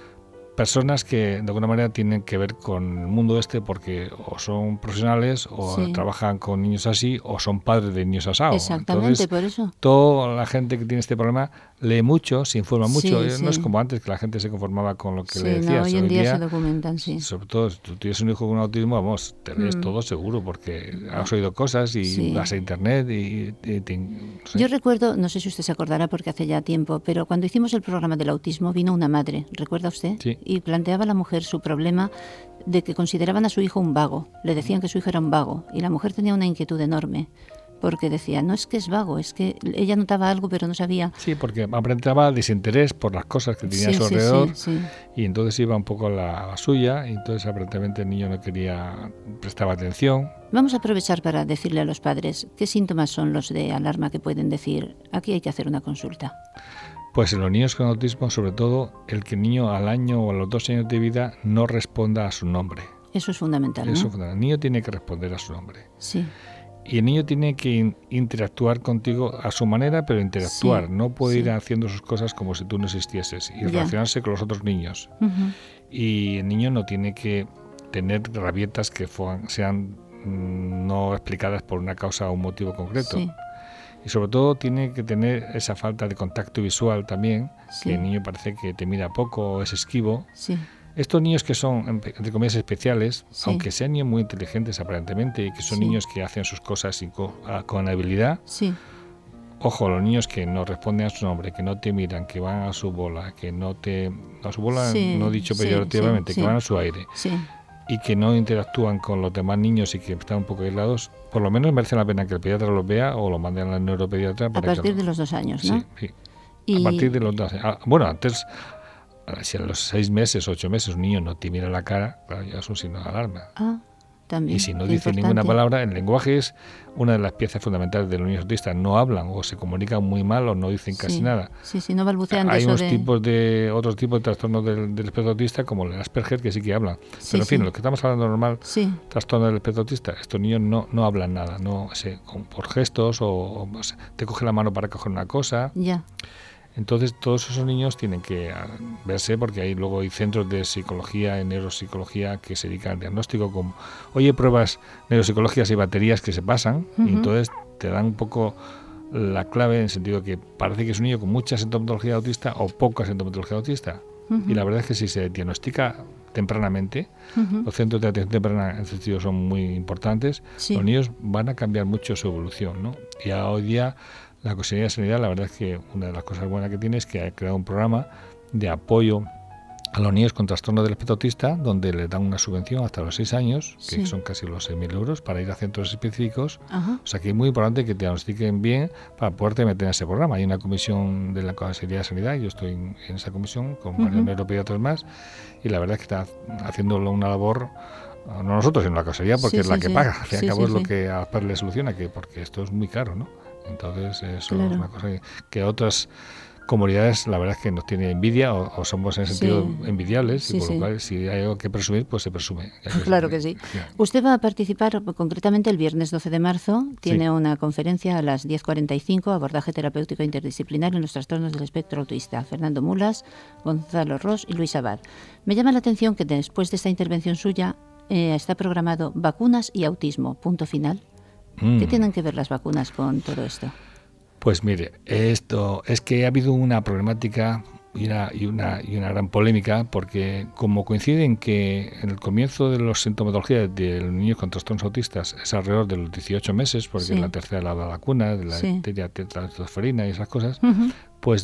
personas que de alguna manera tienen que ver con el mundo este porque o son profesionales o Sí. trabajan con niños así o son padres de niños asados. Exactamente, Entonces, por eso. toda la gente que tiene este problema lee mucho, se informa mucho. Sí, No es sí. como antes que la gente se conformaba con lo que Sí, le no, decías. hoy en día, se documentan, sí. sobre todo si tú tienes un hijo con autismo, vamos, te lees Mm. todo seguro porque has oído cosas y Sí. vas a internet y, y te- no sé. Yo recuerdo, no sé si usted se acordará porque hace ya tiempo, pero cuando hicimos el programa del autismo vino una madre, ¿recuerda usted? Sí. Y planteaba a la mujer su problema de que consideraban a su hijo un vago. Le decían que su hijo era un vago y la mujer tenía una inquietud enorme porque decía, no es que es vago, es que ella notaba algo pero no sabía. Sí, porque aparentaba desinterés por las cosas que tenía Sí, a su sí, alrededor sí, sí. y entonces iba un poco a la, a la suya y entonces aparentemente el niño no quería, prestaba atención. Vamos a aprovechar para decirle a los padres qué síntomas son los de alarma que pueden decir, aquí hay que hacer una consulta. Pues en los niños con autismo, sobre todo, el que el niño al año o a los dos años de vida no responda a su nombre. Eso es fundamental, ¿no? Eso es fundamental. El niño tiene que responder a su nombre. Sí, Y el niño tiene que in- interactuar contigo a su manera, pero interactuar. Sí, no puede sí. ir haciendo sus cosas como si tú no existieses y Ya. relacionarse con los otros niños. ujú, Y el niño no tiene que tener rabietas que fuan- sean mm, no explicadas por una causa o un motivo concreto. sí, Y sobre todo tiene que tener esa falta de contacto visual también, Sí. que el niño parece que te mira poco o es esquivo. sí, Estos niños que son, entre comillas, especiales, Sí. aunque sean niños muy inteligentes aparentemente y que son Sí. niños que hacen sus cosas sin co- a- con habilidad, sí, ojo, los niños que no responden a su nombre, que no te miran, que van a su bola, que no te... a su bola, Sí, no dicho sí, peyorativamente, sí, que sí. van a su aire sí. y que no interactúan con los demás niños y que están un poco aislados, por lo menos merece la pena que el pediatra los vea o lo manden al neuropediatra. A para partir que de lo- los dos años, ¿no? Sí, sí. Y- A partir de los dos. ah, Bueno, antes, ah, si a los seis meses, ocho meses, un niño no te mira la cara, claro, ya es un signo de alarma. Ah, también. Y si no qué dice importante. ninguna palabra, el lenguaje es una de las piezas fundamentales de los niños autistas. No hablan o se comunican muy mal o no dicen casi Sí, nada. Sí, sí, no balbucean de Hay eso unos de... tipos de otros tipos de trastornos del, del espectro autista, como el Asperger, que sí que hablan. Sí, Pero en fin, sí. lo que estamos hablando normal, Sí, trastorno del espectro autista, estos niños no, no hablan nada, no sé, con- por gestos o, o, o sea, te coge la mano para coger una cosa. ya. Entonces todos esos niños tienen que ah, verse porque hay luego hay centros de psicología y neuropsicología que se dedican al diagnóstico como, oye, pruebas neuropsicológicas y baterías que se pasan y Ujú. entonces te dan un poco la clave en el sentido que parece que es un niño con mucha sintomatología autista o poca sintomatología autista. Ujú. Y la verdad es que si se diagnostica tempranamente, Ujú. los centros de atención temprana en ese sentido son muy importantes, Sí. los niños van a cambiar mucho su evolución, ¿no? Y a hoy día la Consejería de Sanidad, la verdad es que una de las cosas buenas que tiene es que ha creado un programa de apoyo a los niños con trastorno del espectro autista, donde les dan una subvención hasta los seis años, que Sí. son casi los seis mil euros, para ir a centros específicos. Ajá. O sea que es muy importante que te diagnostiquen bien para poderte meter en ese programa. Hay una comisión de la Consejería de Sanidad, yo estoy en, en esa comisión con varios Ujú. neuropediatras más, y la verdad es que está haciendo una labor, no nosotros, sino la Consejería, porque Sí, es la sí, que sí. paga. Al fin y Sí, al cabo sí, es lo sí. que a los padres les soluciona, que porque esto es muy caro, ¿no? Entonces eso Claro. es una cosa que, que otras comunidades la verdad es que nos tiene envidia o, o somos en ese sentido Sí. envidiables Sí, y por sí. lo cual si hay algo que presumir pues se presume. Claro que sí. Ya. Usted va a participar concretamente el viernes doce de marzo. Tiene Sí. una conferencia a las diez cuarenta y cinco, abordaje terapéutico interdisciplinar en los trastornos del espectro autista. Fernando Mulas, Gonzalo Ros y Luis Abad. Me llama la atención que después de esta intervención suya eh, está programado vacunas y autismo, punto final. Mm. ¿Qué tienen que ver las vacunas con todo esto? Pues mire, esto es que ha habido una problemática y una, y una, y una gran polémica porque como coincide en que en el comienzo de las sintomatologías de los niños con trastornos autistas es alrededor de los dieciocho meses, porque Sí. es la tercera la vacuna, de la Sí. tetratestosterona y esas cosas, Ujú. pues des-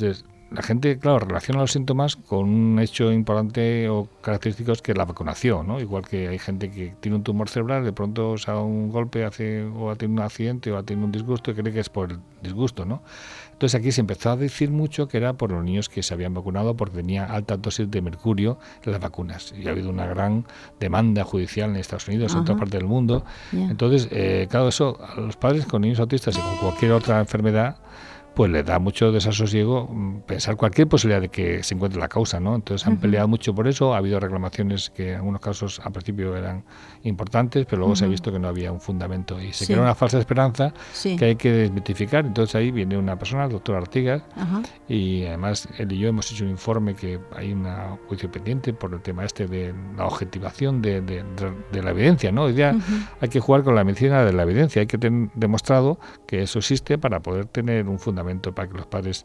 la gente, claro, relaciona los síntomas con un hecho importante o característico que es la vacunación, ¿no? Igual que hay gente que tiene un tumor cerebral, de pronto se da un golpe hace, o ha tenido un accidente o ha tenido un disgusto y cree que es por el disgusto, ¿no? Entonces aquí se empezó a decir mucho que era por los niños que se habían vacunado porque tenía altas dosis de mercurio en las vacunas. Y ha habido una gran demanda judicial en Estados Unidos, Ajá. en toda parte del mundo. Yeah. Entonces, eh, claro, eso a los padres con niños autistas y con cualquier otra enfermedad, pues le da mucho desasosiego pensar cualquier posibilidad de que se encuentre la causa, ¿no? Entonces han uh-huh. peleado mucho por eso, ha habido reclamaciones que en algunos casos al principio eran importantes, pero luego uh-huh. se ha visto que no había un fundamento y se sí. crea una falsa esperanza sí. que hay que desmitificar. Entonces ahí viene una persona, el doctor Artigas, uh-huh. y además él y yo hemos hecho un informe que hay un juicio pendiente por el tema este de la objetivación de, de, de, de la evidencia, ¿no? Hoy día uh-huh. hay que jugar con la medicina de la evidencia, hay que tener demostrado que eso existe para poder tener un fundamento para que los padres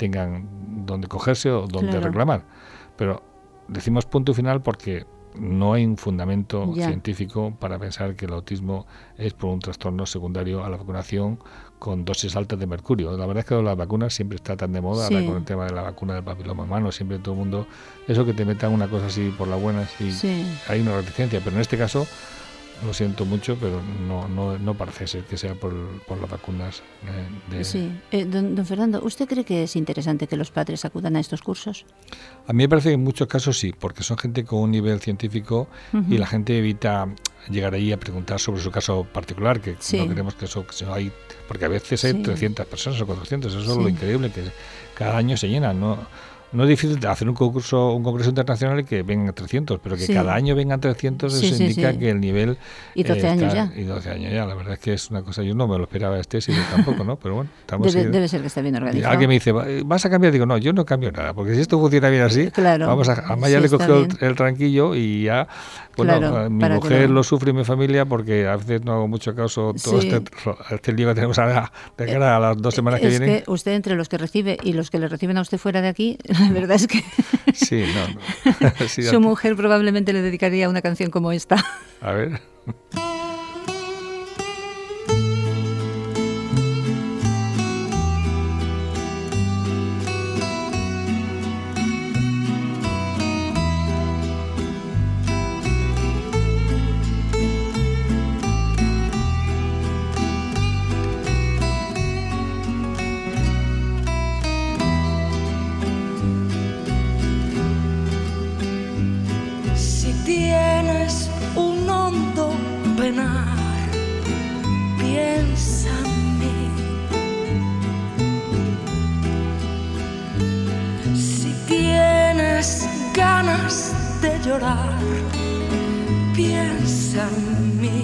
tengan donde cogerse o donde claro. reclamar. Pero decimos punto final porque no hay un fundamento ya. científico para pensar que el autismo es por un trastorno secundario a la vacunación con dosis altas de mercurio. La verdad es que las vacunas siempre está tan de moda, sí. ahora con el tema de la vacuna del papiloma humano, siempre todo el mundo, eso que te metan una cosa así por la buena, sí, sí. hay una reticencia, pero en este caso lo siento mucho, pero no no, no parece ser que sea por, por las vacunas. Eh, de... Sí. Eh, don, don Fernando, ¿usted cree que es interesante que los padres acudan a estos cursos? A mí me parece que en muchos casos sí, porque son gente con un nivel científico uh-huh. y la gente evita llegar ahí a preguntar sobre su caso particular, que sí. no queremos que eso, que eso hay, porque a veces hay sí. trescientas personas o cuatrocientas, eso sí. es lo increíble, que cada año se llenan, ¿no? No es difícil hacer un concurso, un congreso internacional y que vengan trescientos, pero que sí. cada año vengan trescientos, eso sí, sí, indica sí. que el nivel... Y doce eh, años está, ya. Y doce años ya, la verdad es que es una cosa, yo no me lo esperaba este siglo tampoco, ¿no? Pero bueno, estamos... Debe, ahí, debe ser que está bien organizado. Alguien me dice, ¿vas a cambiar? Digo, no, yo no cambio nada, porque si esto funciona bien así, claro, vamos a... Además ya sí, le cogió el, el tranquillo y ya... Bueno, claro, mi mujer lo... lo sufre y mi familia porque a veces no hago mucho caso todo sí. este, este lío que tenemos ahora de cara a las dos semanas es que vienen. Es que usted entre los que recibe y los que le reciben a usted fuera de aquí, la verdad es que sí, no, no. Sí, su mujer probablemente le dedicaría una canción como esta. A ver. Piensa en mí. Si tienes ganas de llorar, piensa en mí.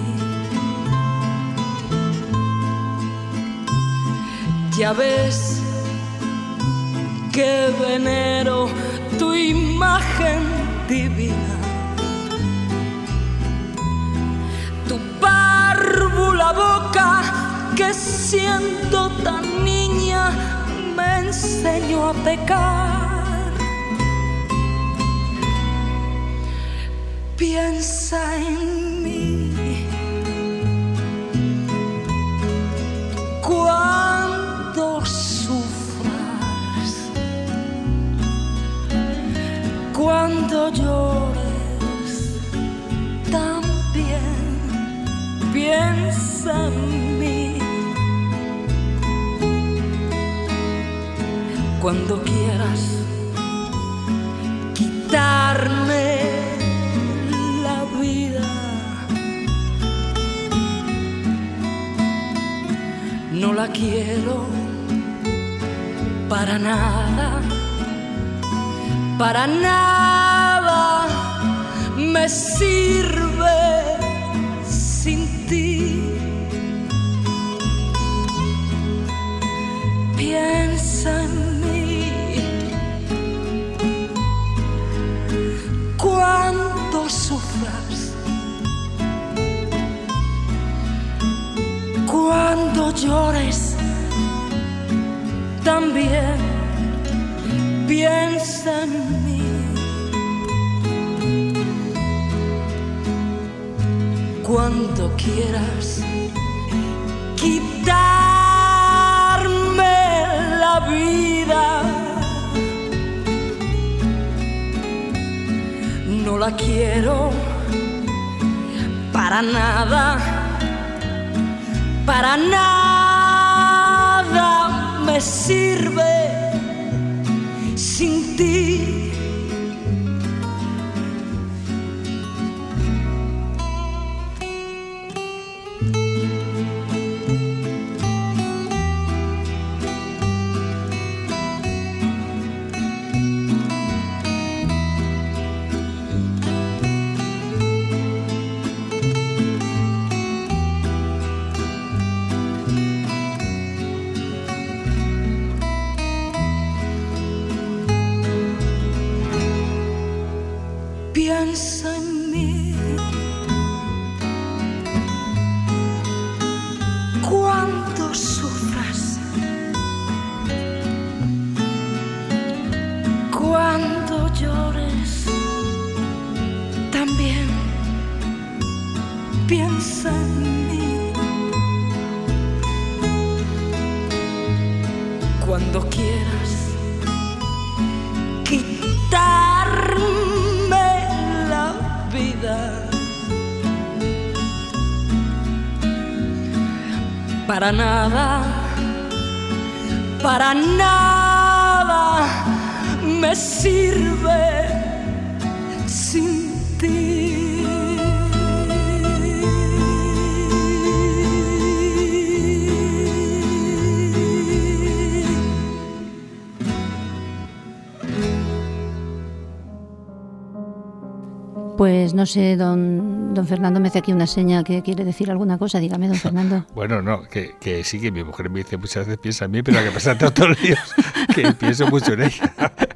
Ya ves que venero tu imagen divina. La boca que siendo tan niña me enseñó a pecar. Piensa en mí cuando sufras, cuando llores también. Piensa en mí cuando quieras quitarme la vida. No la quiero para nada, para nada me sirve sin ti. Piensa en mí cuando sufras, cuando llores también. Piensa en mí cuando quieras quitarme la vida. no la quiero para nada, para nada me sirve sin ti. Piensa en mí cuando sufras, cuando llores, también piensa en mí. Cuando quieras quitarme vida, para nada, para nada me sirve sin ti. Pues no sé, don, don Fernando me hace aquí una seña que quiere decir alguna cosa. Dígame, don Fernando. Bueno, no, que, que sí, que mi mujer me dice muchas veces piensa en mí, pero que pasa tantos líos que pienso mucho en ella,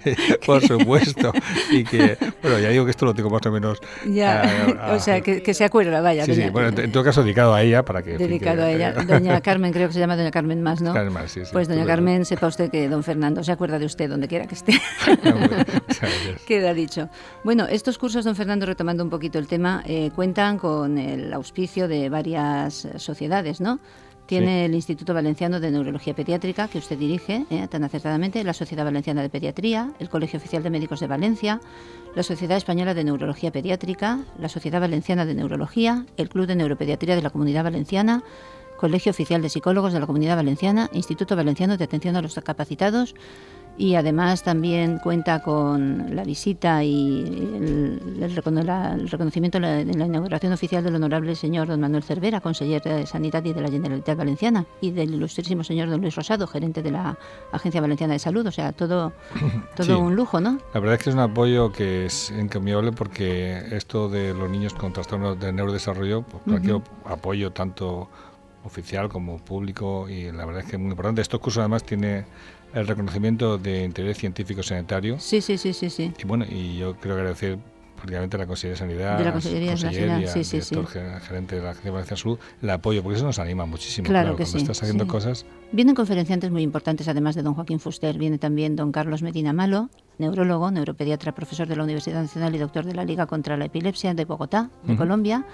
por supuesto. Y que, bueno, ya digo que esto lo tengo más o menos... Ya, a, a, o sea, que, que se acuerda, vaya. Sí, doña, sí, bueno, en, en todo caso dedicado a ella para que... Dedicado fin, que, a ella. Doña Carmen, creo que se llama doña Carmen más, ¿no? Carmen, sí, sí. Pues doña Carmen, bueno. Sepa usted que don Fernando se acuerda de usted donde quiera que esté. No, bueno, queda dicho. Bueno, estos cursos, don Fernando, retomando un poquito el tema, eh, cuentan con el auspicio de varias sociedades, ¿no? Tiene sí. el Instituto Valenciano de Neurología Pediátrica, que usted dirige eh, tan acertadamente, la Sociedad Valenciana de Pediatría, el Colegio Oficial de Médicos de Valencia, la Sociedad Española de Neurología Pediátrica, la Sociedad Valenciana de Neurología, el Club de Neuropediatría de la Comunidad Valenciana, Colegio Oficial de Psicólogos de la Comunidad Valenciana, Instituto Valenciano de Atención a los Discapacitados, y además también cuenta con la visita y el, el, recono, la, el reconocimiento de la, de la inauguración oficial del honorable señor don Manuel Cervera, conseller de Sanidad y de la Generalitat Valenciana, y del ilustrísimo señor don Luis Rosado, gerente de la Agencia Valenciana de Salud. O sea, todo, todo sí. un lujo, ¿no? La verdad es que es un apoyo que es encomiable, porque esto de los niños con trastornos de neurodesarrollo, pues, uh-huh. cualquier apoyo tanto oficial como público, y la verdad es que es muy importante. Estos cursos además tiene el reconocimiento de interés científico sanitario. Sí, sí, sí, sí, sí. Y bueno, y yo quiero agradecer prácticamente a la Consejería de Sanidad, de la Consejería de Sanidad, y al sí, sí, director sí. gerente de la Agencia Valenciana de Salud, el apoyo, porque eso nos anima muchísimo. Claro, claro que cuando sí, estás haciendo sí. cosas. Vienen conferenciantes muy importantes, además de don Joaquín Fuster. Viene también don Carlos Medina Malo, neurólogo, neuropediatra, profesor de la Universidad Nacional y doctor de la Liga contra la Epilepsia de Bogotá, de uh-huh. Colombia.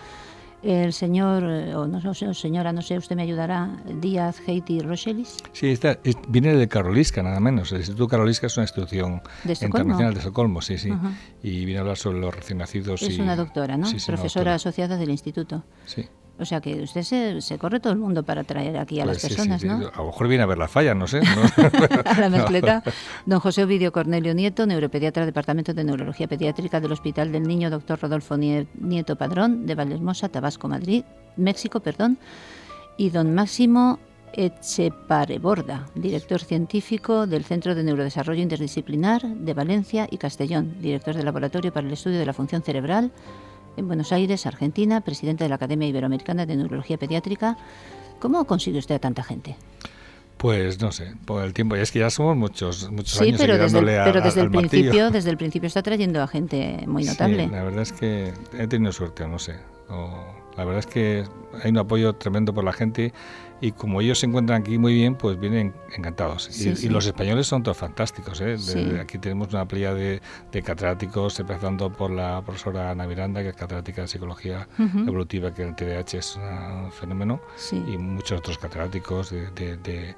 El señor, o no, no sé, señora, no sé, usted me ayudará, Díaz Heiti Rochelis. Sí, está, es, viene de Karolinska, nada menos. El Instituto Karolinska es una institución ¿De internacional de Estocolmo, sí, sí. Uh-huh. Y viene a hablar sobre los recién nacidos. Es y, una doctora, ¿no? Sí, sí, profesora doctora. asociada del instituto. Sí. O sea que usted se, se corre todo el mundo para traer aquí a pues las sí, personas, sí, sí. ¿no? A lo mejor viene a ver la falla, no sé. ¿no? A la mezcleta. Don José Ovidio Cornelio Nieto, neuropediatra, Departamento de Neurología Pediátrica del Hospital del Niño doctor Rodolfo Nieto Padrón, de Vallehermosa, Tabasco, Madrid, México, perdón. Y don Máximo Echepareborda, director científico del Centro de Neurodesarrollo Interdisciplinar de Valencia y Castellón, director del Laboratorio para el Estudio de la Función Cerebral en Buenos Aires, Argentina, presidente de la Academia Iberoamericana de Neurología Pediátrica. ¿Cómo consigue usted a tanta gente? Pues no sé, por el tiempo. Y es que ya somos muchos, muchos sí, años pero desde el, a, pero desde a, el principio, desde el principio está trayendo a gente muy notable. Sí, la verdad es que he tenido suerte, no sé. O, la verdad es que hay un apoyo tremendo por la gente, y como ellos se encuentran aquí muy bien, pues vienen encantados. Sí, y, sí. y los españoles son todos fantásticos, ¿eh? De, Sí. de aquí tenemos una playa de, de catedráticos, empezando por la profesora Ana Miranda, que es catedrática de Psicología uh-huh. Evolutiva, que en el T D A H es un fenómeno, Sí. y muchos otros catedráticos de, de, de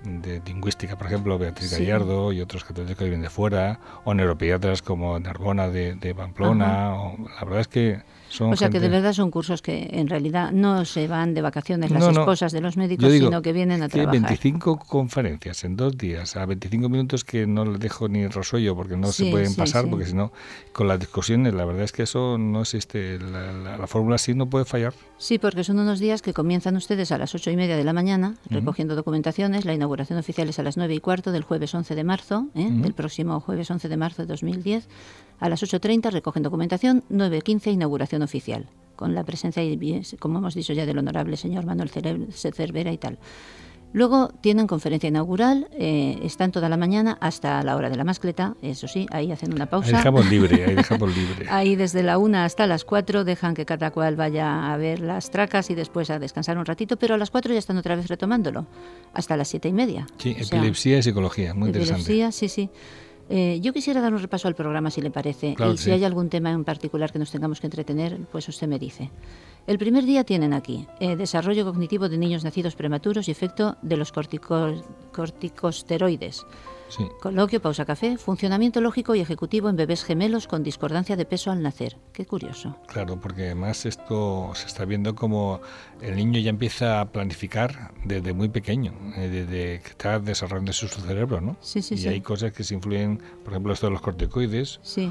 de lingüística, por ejemplo, Beatriz Sí. Gallardo, y otros catedráticos que vienen de fuera, o neuropediatras como Narbona de, de Pamplona. O, la verdad es que son O sea que gente- de verdad son cursos que en realidad no se van de vacaciones las No, no. esposas de los médicos, Yo digo sino que vienen a que trabajar. veinticinco conferencias en dos días, a veinticinco minutos que no les dejo ni rosollo porque no Sí, se pueden sí, pasar, sí. porque si no, con las discusiones, la verdad es que eso no existe. La, la, la fórmula sí no puede fallar. Sí, porque son unos días que comienzan ustedes a las ocho y media de la mañana Ujú. recogiendo documentaciones. La inauguración oficial es a las nueve y cuarto del jueves once de marzo, ¿eh? Ujú. del próximo jueves once de marzo de dos mil diez. A las ocho treinta recogen documentación, nueve quince inauguración oficial, con la presencia, y, como hemos dicho ya, del honorable señor Manuel Cere- Cervera y tal. Luego tienen conferencia inaugural, eh, están toda la mañana hasta la hora de la mascleta, eso sí, ahí hacen una Ahí pausa. dejamos libre, ahí dejamos libre. Ahí desde la una hasta las cuatro dejan que cada cual vaya a ver las tracas y después a descansar un ratito, pero a las cuatro ya están otra vez retomándolo, hasta las siete y media. Sí, O sea, epilepsia y psicología, muy interesante. epilepsia, sí, sí. Eh, yo quisiera dar un repaso al programa, si le parece, Claro y que si sí. hay algún tema en particular que nos tengamos que entretener, pues usted me dice. El primer día tienen aquí eh, desarrollo cognitivo de niños nacidos prematuros y efecto de los cortico- corticosteroides. Sí. Coloquio, pausa café, funcionamiento lógico y ejecutivo en bebés gemelos con discordancia de peso al nacer. Qué curioso. Claro, porque además esto se está viendo como el niño ya empieza a planificar desde muy pequeño, eh, desde que está desarrollándose su cerebro, ¿no? Sí, sí, y sí. hay cosas que se influyen, por ejemplo, esto de los corticoides, Sí,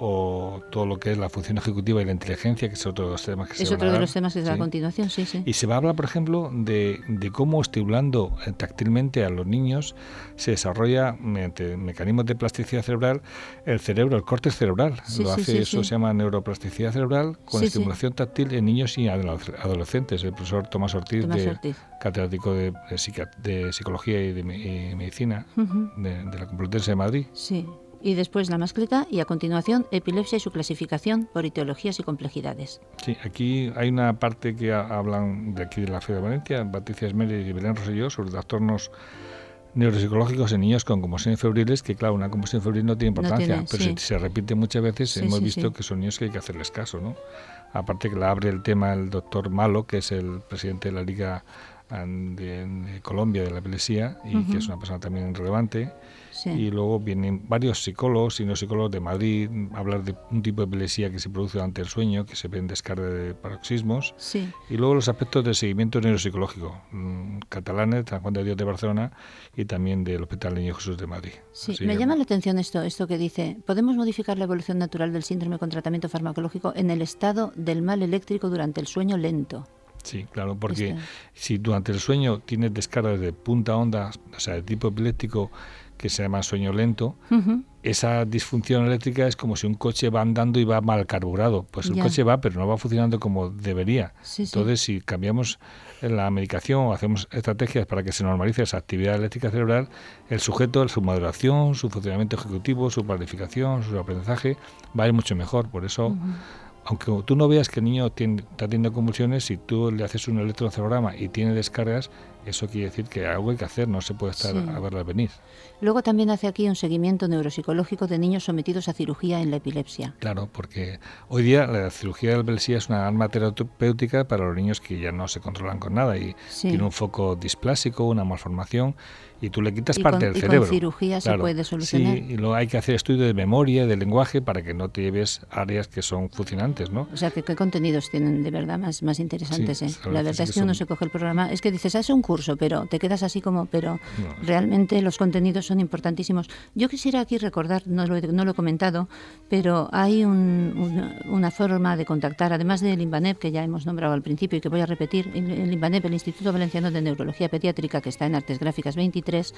o todo lo que es la función ejecutiva y la inteligencia, que es otro de los temas que se es van a otro de dar. los temas que se da a Sí. continuación, sí, sí. Y se va a hablar, por ejemplo, de, de cómo estimulando eh, táctilmente a los niños se desarrolla mediante mecanismos de plasticidad cerebral el cerebro, el córtex cerebral. Sí, Lo sí, hace, sí, eso sí. se llama neuroplasticidad cerebral con Sí, sí. estimulación táctil en niños y adole- adolescentes. El profesor Tomás Ortiz, Tomás de, Ortiz. catedrático de, de psica- de Psicología y de, me- y Medicina Ujú. de, de la Complutense de Madrid. Sí. Y después la mascleta y a continuación epilepsia y su clasificación por etiologías y complejidades. Sí, aquí hay una parte que ha- hablan de aquí de la F de Valencia, Patricia Esmeri y Belén Rosselló, sobre trastornos neuropsicológicos en niños con convulsiones febriles, que claro, una convulsión febril no tiene No importancia, tiene, pero sí. si se repite muchas veces, Sí, hemos sí, visto sí. que son niños que hay que hacerles caso, ¿no? Aparte que la abre el tema el doctor Malo, que es el presidente de la Liga an- de, de Colombia de la Epilepsia, y Ujú. que es una persona también relevante. Sí. Y luego vienen varios psicólogos y no psicólogos de Madrid a hablar de un tipo de epilepsia que se produce durante el sueño, que se ve en descarga de paroxismos. Sí. Y luego los aspectos del seguimiento neuropsicológico, mm, catalanes, de San Juan de Dios de Barcelona y también del Hospital Niño Jesús de Madrid. Sí, Así me que, llama la atención esto, esto que dice, ¿podemos modificar la evolución natural del síndrome con tratamiento farmacológico en el estado del mal eléctrico durante el sueño lento? Sí, claro, porque Este. si durante el sueño tienes descargas de punta onda, o sea, de tipo epiléptico, que se llama sueño lento, Ujú. esa disfunción eléctrica es como si un coche va andando y va mal carburado. Pues el Ya. coche va, pero no va funcionando como debería. Sí, sí. Entonces, si cambiamos la medicación o hacemos estrategias para que se normalice esa actividad eléctrica cerebral, el sujeto, su maduración, su funcionamiento ejecutivo, su planificación, su aprendizaje, va a ir mucho mejor. Por eso, Ujú. aunque tú no veas que el niño tiene, está teniendo convulsiones, si tú le haces un electroencefalograma y tiene descargas, eso quiere decir que algo hay que hacer, no se puede estar Sí. a verlas venir. Luego también hace aquí un seguimiento neuropsicológico de niños sometidos a cirugía en la epilepsia. Claro, porque hoy día la cirugía de la epilepsia es una arma terapéutica para los niños que ya no se controlan con nada y Sí. tiene un foco displásico, una malformación, y tú le quitas Y parte con- del y con cerebro. cirugía se Claro, puede solucionar. Sí, y luego hay que hacer estudios de memoria, de lenguaje, para que no te lleves áreas que son funcionantes, ¿no? O sea, que qué contenidos tienen de verdad más, más interesantes. Sí, ¿eh? la verdad La es verdad que es que uno son- se coge el programa, es que dices, ah, es un curso, pero te quedas así como, pero No. realmente los contenidos son importantísimos. Yo quisiera aquí recordar, no lo he, no lo he comentado, pero hay un- una, una forma de contactar, además del INVANEP, que ya hemos nombrado al principio y que voy a repetir, el, el INVANEP, el Instituto Valenciano de Neurología Pediátrica, que está en Artes Gráficas veintitrés,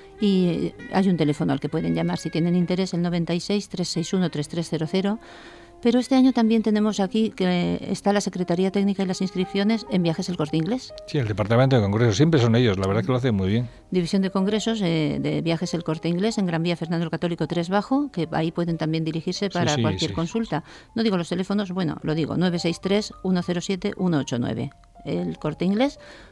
y eh, hay un teléfono al que pueden llamar si tienen interés, el noventa y seis, trescientos sesenta y uno, treinta y tres cero cero. Pero este año también tenemos aquí que está la Secretaría Técnica y las inscripciones en Viajes El Corte Inglés. Sí, el departamento de congresos siempre son ellos, la verdad que lo hacen muy bien. División de Congresos eh, de Viajes El Corte Inglés en Gran Vía Fernando el Católico tres Bajo, que ahí pueden también dirigirse para sí, cualquier sí. consulta. No digo los teléfonos, bueno, lo digo, nueve seis tres, uno cero siete, uno ocho nueve. El Corte Inglés,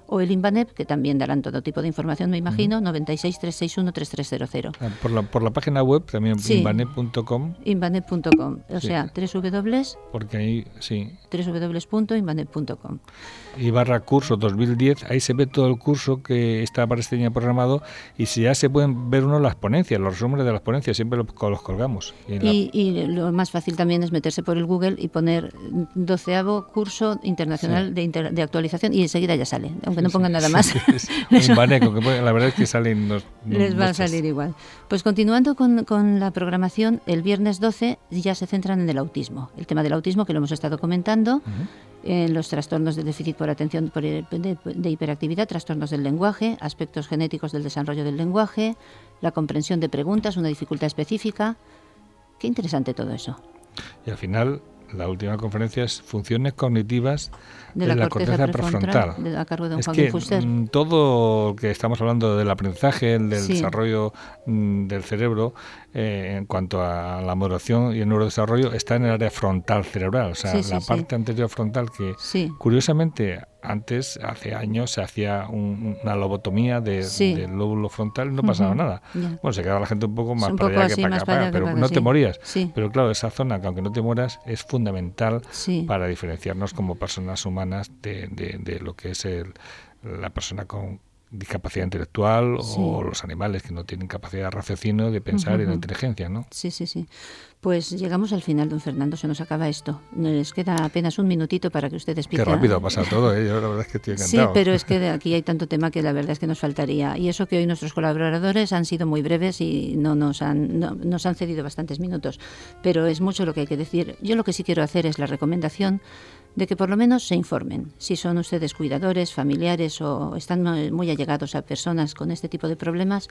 o el Inbanep, que también darán todo tipo de información, me imagino, noventa y seis, trescientos sesenta y uno, treinta y tres cero cero. Por la, por la página web también, sí. inbanep punto com. inbanep punto com, o sí. sea, www. Porque ahí, sí. www punto inbanep punto com. Y barra curso dos mil diez, ahí se ve todo el curso que está para este año programado y si ya se pueden ver uno las ponencias, los resúmenes de las ponencias, siempre los, los colgamos. Y, la... y, y lo más fácil también es meterse por el Google y poner doceavo curso internacional sí. de, inter, de actualización y enseguida ya sale, aunque no pongan nada más. Un baneco, que la verdad es que salen los, los les va muchas. a salir igual. Pues continuando con, con la programación, el viernes doce ya se centran en el autismo, el tema del autismo que lo hemos estado comentando, uh-huh. en los trastornos de déficit por atención por, de, de hiperactividad, trastornos del lenguaje, aspectos genéticos del desarrollo del lenguaje, la comprensión de preguntas, una dificultad específica. Qué interesante todo eso. Y al final, la última conferencia es funciones cognitivas de la, de la corteza, corteza prefrontal. prefrontal de, a cargo de don es Joaquín que Fuster. m, todo lo que estamos hablando del aprendizaje, del sí. desarrollo m, del cerebro, eh, en cuanto a la maduración y el neurodesarrollo, está en el área frontal cerebral, o sea, sí, sí, la sí. parte anterior frontal que, sí. curiosamente, antes, hace años, se hacía un, una lobotomía de, sí. del lóbulo frontal y no pasaba uh-huh. nada. Yeah. Bueno, se quedaba la gente un poco más un para poco allá así, que para acá, para allá, pero para no sí. te morías. Sí. Pero claro, esa zona, que aunque no te mueras, es fundamental sí. para diferenciarnos como personas humanas de, de, de lo que es el, la persona con discapacidad intelectual sí. o los animales que no tienen capacidad de raciocinio, de pensar uh-huh. y de inteligencia, ¿no? Sí, sí, sí. Pues llegamos al final, don Fernando, se nos acaba esto. Nos queda apenas un minutito para que usted explique. Qué rápido ha pasado todo, ¿eh? Yo la verdad es que estoy encantado. Sí, pero es que de aquí hay tanto tema que la verdad es que nos faltaría. Y eso que hoy nuestros colaboradores han sido muy breves y no nos han, no, nos han cedido bastantes minutos. Pero es mucho lo que hay que decir. Yo lo que sí quiero hacer es la recomendación de que por lo menos se informen. Si son ustedes cuidadores, familiares o están muy allegados a personas con este tipo de problemas,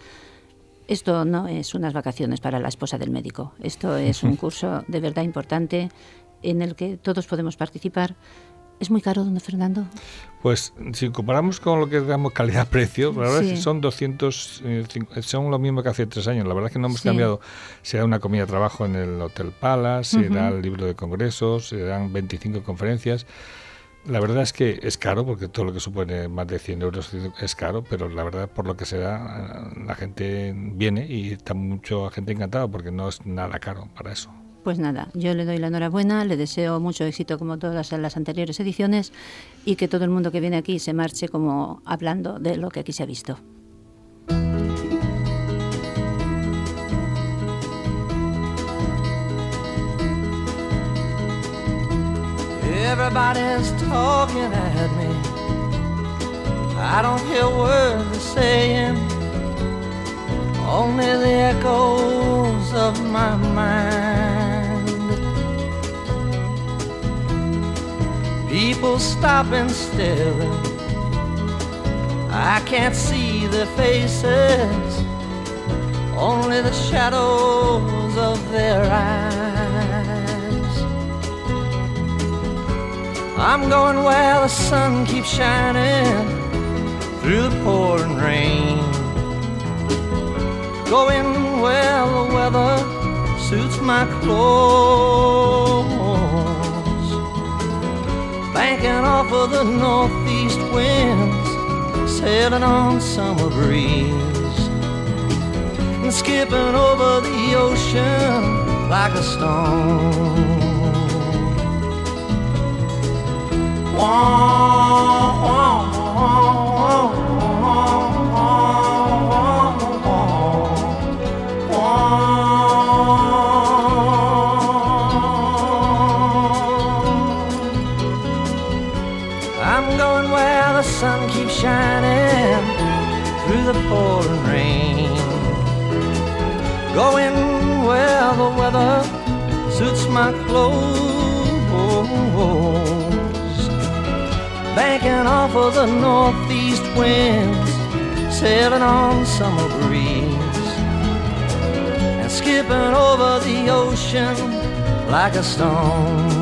esto no es unas vacaciones para la esposa del médico. Esto es un curso de verdad importante en el que todos podemos participar. ¿Es muy caro, don Fernando? Pues si comparamos con lo que damos calidad-precio, la verdad sí. es que son doscientos, eh, son lo mismo que hace tres años. La verdad es que no hemos sí. cambiado. Se da una comida de trabajo en el Hotel Palace, se uh-huh. da el libro de congresos, se dan veinticinco conferencias. La verdad es que es caro, porque todo lo que supone más de cien euros es caro, pero la verdad, por lo que se da, la gente viene y está mucha gente encantada, porque no es nada caro para eso. Pues nada, yo le doy la enhorabuena, le deseo mucho éxito como todas las anteriores ediciones y que todo el mundo que viene aquí se marche como hablando de lo que aquí se ha visto. Everybody's talking at me. I don't hear words they're saying, only the echoes of my mind. People stop and stare. I can't see their faces, only the shadows of their eyes. I'm going where the sun keeps shining through the pouring rain, going where the weather suits my clothes, banking off of the northeast winds, sailing on summer breeze, and skipping over the ocean like a stone. Wah, wah, wah, I'm going where the sun keeps shining through the pouring rain, going where the weather suits my clothes, banking off of the northeast winds, sailing on summer breeze, and skipping over the ocean like a stone.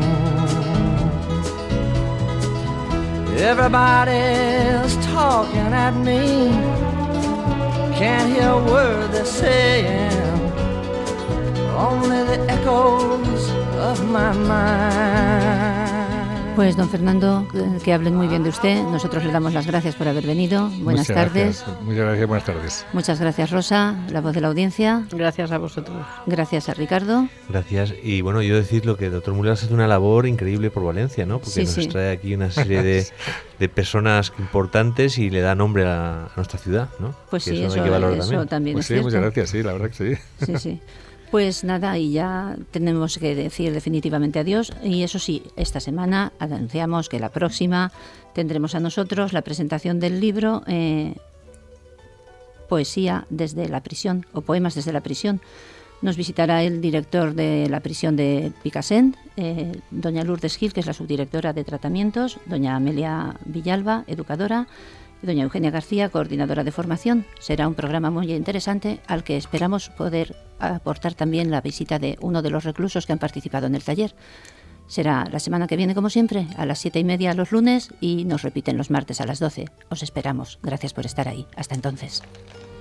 Everybody's talking at me, can't hear a word they're saying, only the echoes of my mind. Pues don Fernando, que hablen muy bien de usted. Nosotros le damos las gracias por haber venido. Buenas Muchas tardes. Gracias. Muchas gracias, buenas tardes. Muchas gracias, Rosa, la voz de la audiencia. Gracias a vosotros. Gracias a Ricardo. Gracias. Y bueno, yo decirlo que el doctor Muller hace una labor increíble por Valencia, ¿no? Porque Sí, nos sí. trae aquí una serie de, de personas importantes y le da nombre a, a nuestra ciudad, ¿no? Pues Que sí, hay eso, que valorar eso también. también Pues es sí, cierto. muchas gracias, sí, la verdad que sí. Sí, sí. Pues nada, y ya tenemos que decir definitivamente adiós. Y eso sí, esta semana anunciamos que la próxima tendremos a nosotros la presentación del libro eh, Poesía desde la prisión o Poemas desde la prisión. Nos visitará el director de la prisión de Picassent, eh, doña Lourdes Gil, que es la subdirectora de tratamientos, doña Amelia Villalba, educadora, y doña Eugenia García, coordinadora de formación. Será un programa muy interesante al que esperamos poder aportar también la visita de uno de los reclusos que han participado en el taller. Será la semana que viene, como siempre, a las siete y media los lunes y nos repiten los martes a las doce. Os esperamos. Gracias por estar ahí. Hasta entonces.